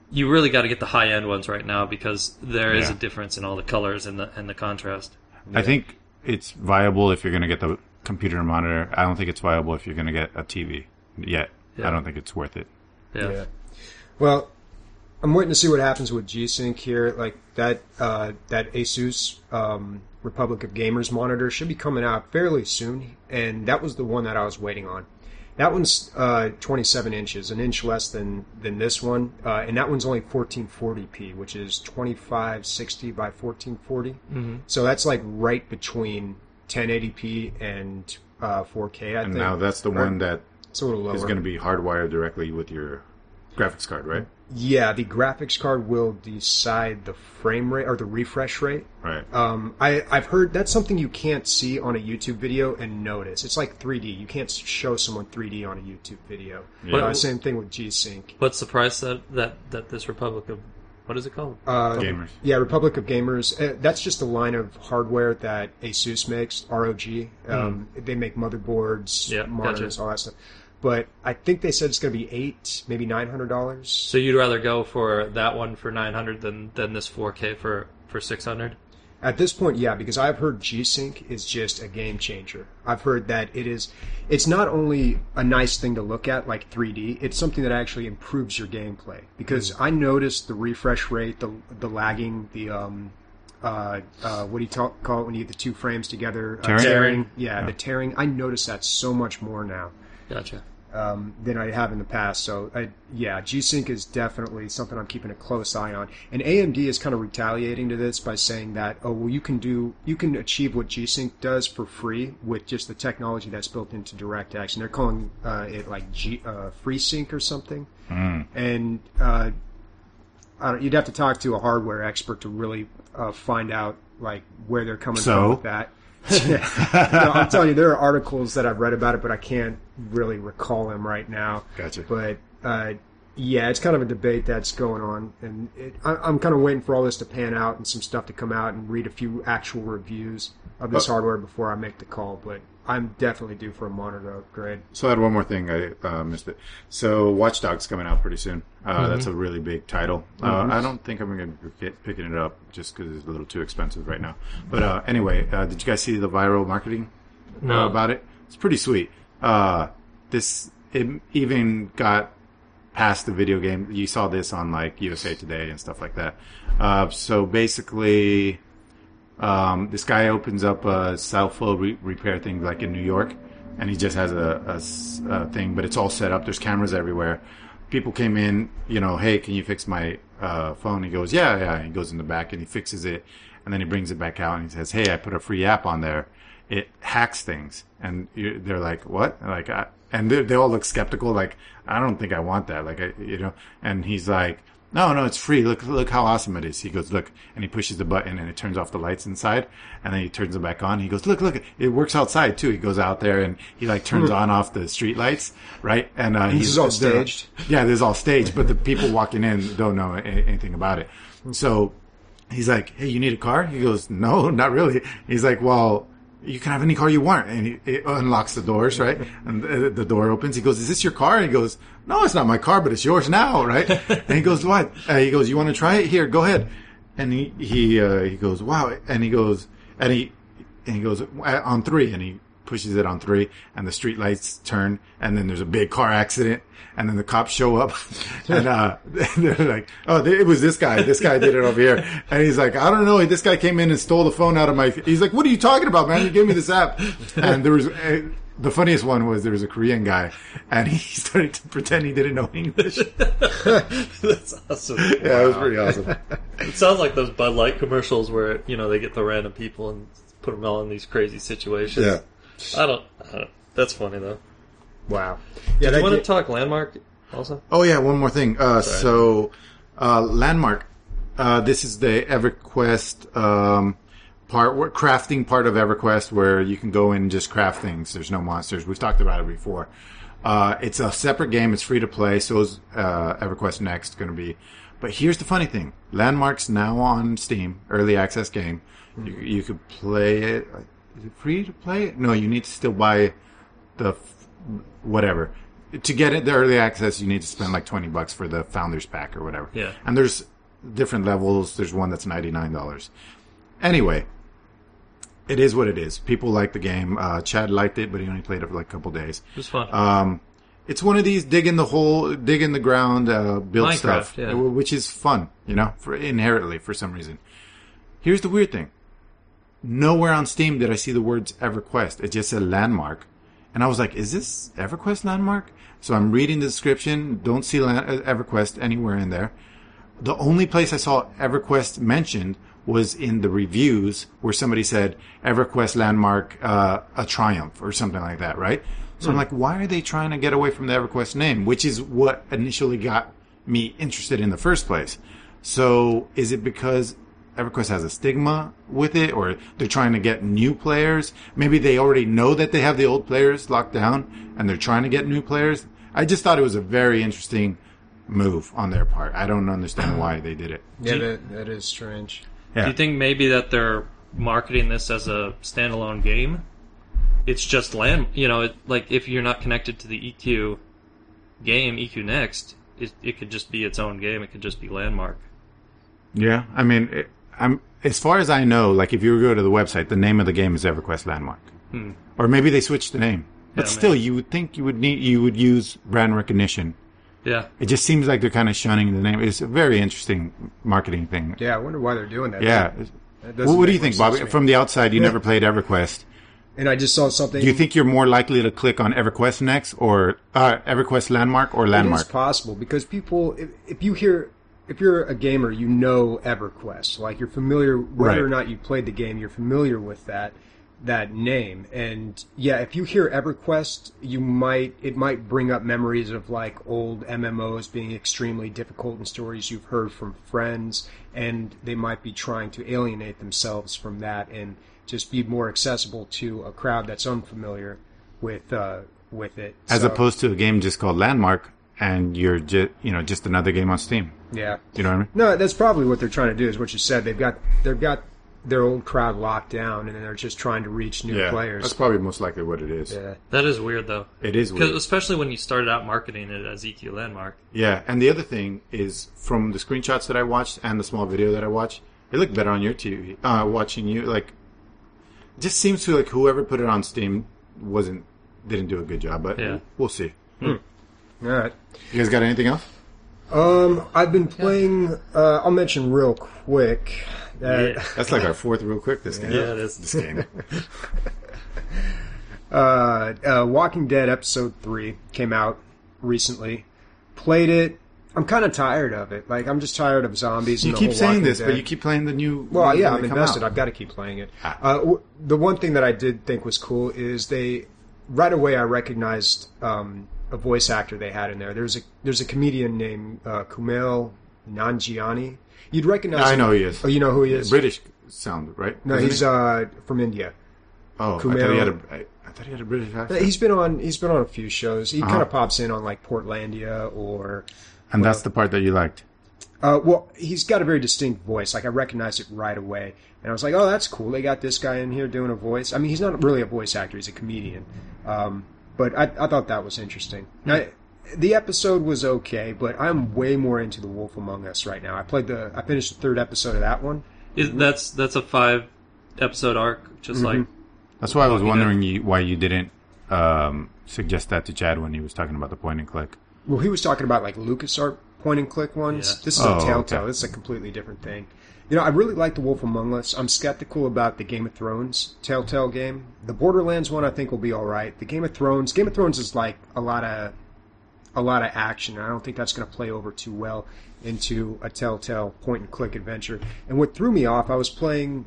you really got to get the high end ones right now because there is Yeah. a difference in all the colors and the contrast. I think it's viable if you're going to get the computer and monitor. I don't think it's viable if you're going to get a TV yet. Yeah. I don't think it's worth it. Yeah. Well, I'm waiting to see what happens with G-Sync here. Like that Asus Republic of Gamers monitor should be coming out fairly soon, and that was the one that I was waiting on. That one's 27 inches, an inch less than this one, and that one's only 1440p, which is 2560 by 1440. Mm-hmm. So that's like right between 1080p and 4K. I And think. now that's the one that It's a little lower. is going to be hardwired directly with your graphics card, right? Yeah, the graphics card will decide the frame rate or the refresh rate. Right. I've heard that's something you can't see on a YouTube video and notice. It's like 3D. You can't show someone 3D on a YouTube video. Yeah. Same thing with G-Sync. What's the price that this Republic of what is it called? Gamers. Yeah, Republic of Gamers. That's just a line of hardware that Asus makes, ROG. They make motherboards, Yeah, monitors, gotcha. all that stuff. But I think they said it's going to be $800, maybe $900. So you'd rather go for that one for $900 than this 4K for $600? At this point, yeah, because I've heard G-Sync is just a game changer. I've heard that it's not only a nice thing to look at, like 3D, it's something that actually improves your gameplay. Because I noticed the refresh rate, the lagging, the, what do you call it when you get the two frames together? Tearing? Yeah, the tearing. I notice that so much more now. Gotcha. Than I have in the past. So, G-Sync is definitely something I'm keeping a close eye on. And AMD is kind of retaliating to this by saying that, you can achieve what G-Sync does for free with just the technology that's built into DirectX. And they're calling it like FreeSync or something. And you'd have to talk to a hardware expert to really find out like where they're coming from with that. No, I'm telling you, there are articles that I've read about it, but I can't really recall them right now. Gotcha. But it's kind of a debate that's going on, and I'm kind of waiting for all this to pan out and some stuff to come out and read a few actual reviews of this hardware before I make the call. But I'm definitely due for a monitor upgrade. So I had one more thing. I missed it. So Watch Dogs coming out pretty soon. That's a really big title. I don't think I'm going to get picking it up just because it's a little too expensive right now. But anyway, did you guys see the viral marketing about it? It's pretty sweet. It even got past the video game. You saw this on like USA Today and stuff like that. So basically, this guy opens up a cell phone repair thing like in New York, and he just has a thing, but it's all set up. There's cameras everywhere. People came in, hey, can you fix my phone? He goes, yeah. He goes in the back and he fixes it, and then he brings it back out and he says, hey, I put a free app on there. It hacks things. And they're like, what? Like, and they all look skeptical, like, I don't think I want that. Like, and he's like, no, it's free. Look how awesome it is. He goes, look, and he pushes the button and it turns off the lights inside, and then he turns them back on. He goes, look, it works outside too. He goes out there and he like turns on off the street lights, right? And This is all staged. Yeah, this is all staged, but the people walking in don't know anything about it. So he's like, hey, you need a car? He goes, no, not really. He's like, well, you can have any car you want. And he unlocks the doors, right? And the door opens. He goes, is this your car? And he goes, no, it's not my car, but it's yours now, right? And he goes, what? He goes, you want to try it? Here, go ahead. And he goes, wow. And he goes, on 3, and he pushes it on 3, and the street lights turn, and then there's a big car accident, and then the cops show up, and they're like, oh, it was this guy. This guy did it over here. And he's like, I don't know. This guy came in and stole the phone out of my... He's like, what are you talking about, man? You gave me this app. And there was... The funniest one was there was a Korean guy, and he started to pretend he didn't know English. That's awesome. Yeah, it was pretty awesome. It sounds like those Bud Light commercials where, they get the random people and put them all in these crazy situations. Yeah. I don't. That's funny, though. Wow. Yeah, do you want to talk Landmark also? Oh, yeah, one more thing. Landmark, this is the EverQuest crafting part of EverQuest where you can go in and just craft things. There's no monsters. We've talked about it before. It's a separate game. It's free to play. So is EverQuest Next going to be. But here's the funny thing. Landmark's now on Steam, early access game. You could play it. Is it free to play? No, you need to still buy the whatever. to get it the early access, you need to spend like $20 for the Founders Pack or whatever. Yeah. And there's different levels. There's one that's $99. Anyway, it is what it is. People like the game. Chad liked it, but he only played it for like a couple days. It was fun. It's one of these dig in the hole, dig in the ground, build Minecraft, stuff, yeah. which is fun, inherently for some reason. Here's the weird thing. Nowhere on Steam did I see the words EverQuest. It just said Landmark. And I was like, is this EverQuest Landmark? So I'm reading the description. Don't see EverQuest anywhere in there. The only place I saw EverQuest mentioned was in the reviews where somebody said EverQuest Landmark, a triumph or something like that, right? So I'm like, why are they trying to get away from the EverQuest name, which is what initially got me interested in the first place? So is it because EverQuest has a stigma with it, or they're trying to get new players? Maybe they already know that they have the old players locked down and they're trying to get new players. I just thought it was a very interesting move on their part. I don't understand why they did it. Yeah, that is strange. Yeah. Do you think maybe that they're marketing this as a standalone game? It's just like if you're not connected to the EQ game, EQ Next, it could just be its own game. It could just be Landmark. Yeah, I mean, as far as I know, like if you go to the website, the name of the game is EverQuest Landmark, or maybe they switched the name. But Yeah, still, maybe. you would think you would use brand recognition. Yeah. It just seems like they're kind of shunning the name. It's a very interesting marketing thing. Yeah, I wonder why they're doing that. Yeah. That doesn't What do make you think, much sense Bobby? to me. From the outside, you never played EverQuest. And I just saw something. Do you think you're more likely to click on EverQuest next, or EverQuest Landmark, or Landmark? It is possible because people, if you're a gamer, you know EverQuest. Like you're familiar, whether or Right. not you played the game, you're familiar with that name. And yeah, if you hear EverQuest, it might bring up memories of like old MMOs being extremely difficult and stories you've heard from friends, and they might be trying to alienate themselves from that and just be more accessible to a crowd that's unfamiliar with it. As So, opposed to a game just called Landmark, and you're just another game on Steam. yeah. You know what I mean? No, that's probably what they're trying to do. Is what you said. They've got their old crowd locked down, and then they're just trying to reach new players. That's probably most likely what it is. Yeah. That is weird, though. It is 'Cause weird. especially when you started out marketing it as EQ Landmark. Yeah, and the other thing is, from the screenshots that I watched and the small video that I watched, it looked better on your TV. Watching you, like, it just seems to like whoever put it on Steam didn't do a good job, but Yeah. we'll see. All right. You guys got anything else? I've been playing. I'll mention real quick. Yeah. That's like our fourth real quick this game. Yeah, it is. This game. Walking Dead episode 3 came out recently. Played it. I'm kind of tired of it. Like I'm just tired of zombies. You and the keep whole saying Walking this, Dead. but you keep playing the new. Well, ones yeah, when I'm they come invested. out. I've got to keep playing it. Ah. The one thing that I did think was cool is right away I recognized a voice actor they had in there. There's a comedian named Kumail Nanjiani. You'd recognize I him. know who he is. Oh, you know who he is? British sound, right? No, Isn't he's he? from India. Oh, Kumail. I thought he had a British accent. He's been on a few shows. He Uh-huh. kind of pops in on like Portlandia or And that's the part that you liked. well, he's got a very distinct voice. Like I recognized it right away, and I was like, "Oh, that's cool. They got this guy in here doing a voice." I mean, he's not really a voice actor; he's a comedian. But I thought that was interesting. The episode was okay, but I'm way more into The Wolf Among Us right now. I finished the third episode of that one. That's a 5-episode arc, just like That's why I was Walking Dead. wondering why you didn't suggest that to Chad when he was talking about the point and click. Well, he was talking about like LucasArts point and click ones. Yeah. This is a Oh, Telltale. okay. This is a completely different thing. I really like The Wolf Among Us. I'm skeptical about the Game of Thrones Telltale game. The Borderlands one I think will be all right. The Game of Thrones is like a lot of action. I don't think that's going to play over too well into a Telltale point and click adventure. And what threw me off, I was playing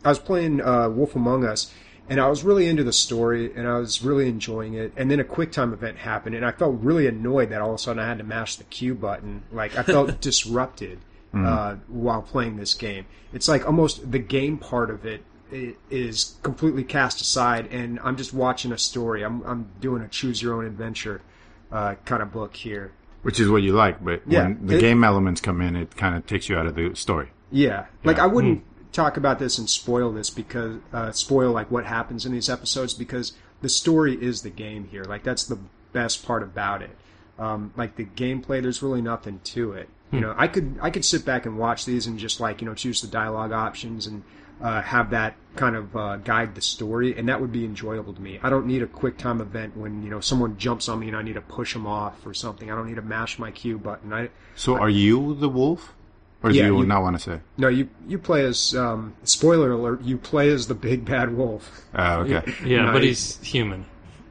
Wolf Among Us, and I was really into the story, and I was really enjoying it. And then a QuickTime event happened, and I felt really annoyed that all of a sudden I had to mash the Q button. Like I felt disrupted while playing this game. It's like almost the game part of it is completely cast aside, and I'm just watching a story. I'm doing a choose your own adventure kind of book here. Which is what you like, but Yeah, when the game elements come in, it kind of takes you out of the story. Yeah, like Yeah. I wouldn't talk about this and spoil this because spoil like what happens in these episodes because the story is the game here. Like that's the best part about it. Like the gameplay, there's really nothing to it. You know, I could sit back and watch these and just like, you know, choose the dialogue options and have that kind of guide the story, and that would be enjoyable to me. I don't need a quick time event when, you know, someone jumps on me and I need to push them off or something. I don't need to mash my Q button. Are you the wolf? Or do you not want to say? No, you play as, spoiler alert, you play as the big bad wolf. Oh, okay. Yeah, but he's human.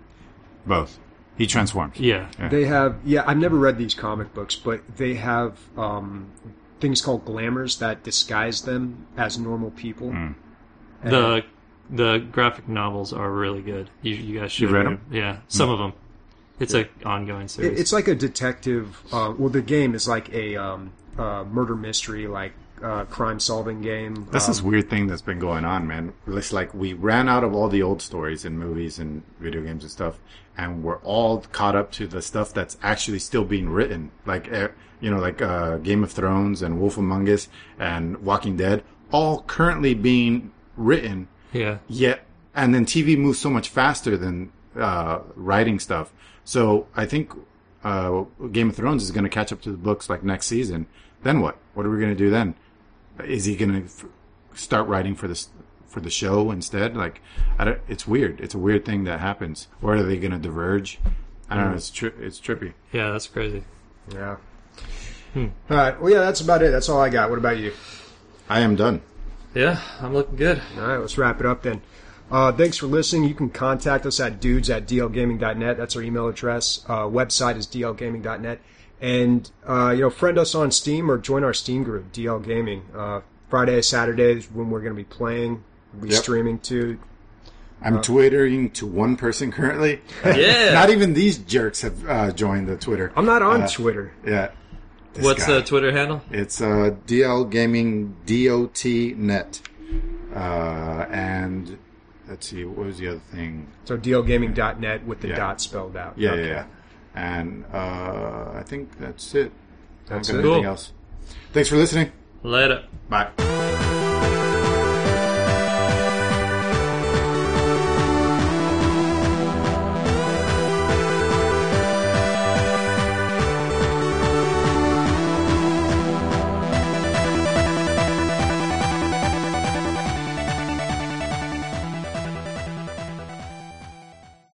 Both. He transforms. Yeah. They have, I've never read these comic books, but they have things called glamours that disguise them as normal people. The graphic novels are really good. You guys should. You read them? Yeah, some of them. It's an ongoing series. It's like a detective. Well, the game is like a murder mystery, like crime-solving game. That's this weird thing that's been going on, man. It's like we ran out of all the old stories in movies and video games and stuff, and we're all caught up to the stuff that's actually still being written. Like, you know, like Game of Thrones and Wolf Among Us and Walking Dead, all currently being written. Yeah. Yet, and then TV moves so much faster than writing stuff. So I think Game of Thrones is going to catch up to the books like next season. Then what? What are we going to do then? Is he going to start writing for the show instead? Like, it's weird. It's a weird thing that happens. Or are they going to diverge? I don't know. It's trippy. Yeah, that's crazy. Yeah. All right. Well, yeah, that's about it. That's all I got. What about you? I am done. Yeah, I'm looking good. All right, let's wrap it up then. Thanks for listening. You can contact us at dudes@dlgaming.net. That's our email address. Website is dlgaming.net. And, you know, friend us on Steam or join our Steam group, DL Gaming. Friday, Saturdays when we're going to be playing. We'll be streaming too. I'm Twittering to one person currently. Yeah. Not even these jerks have joined the Twitter. I'm not on Twitter. Yeah. What's the Twitter handle? It's DL Gaming DOT.net. And let's see, what was the other thing? So dlgaming.net with the dot spelled out. Yeah, okay. yeah. And I think that's it. That's I don't it. got anything Cool. else. Thanks for listening. Later. Bye.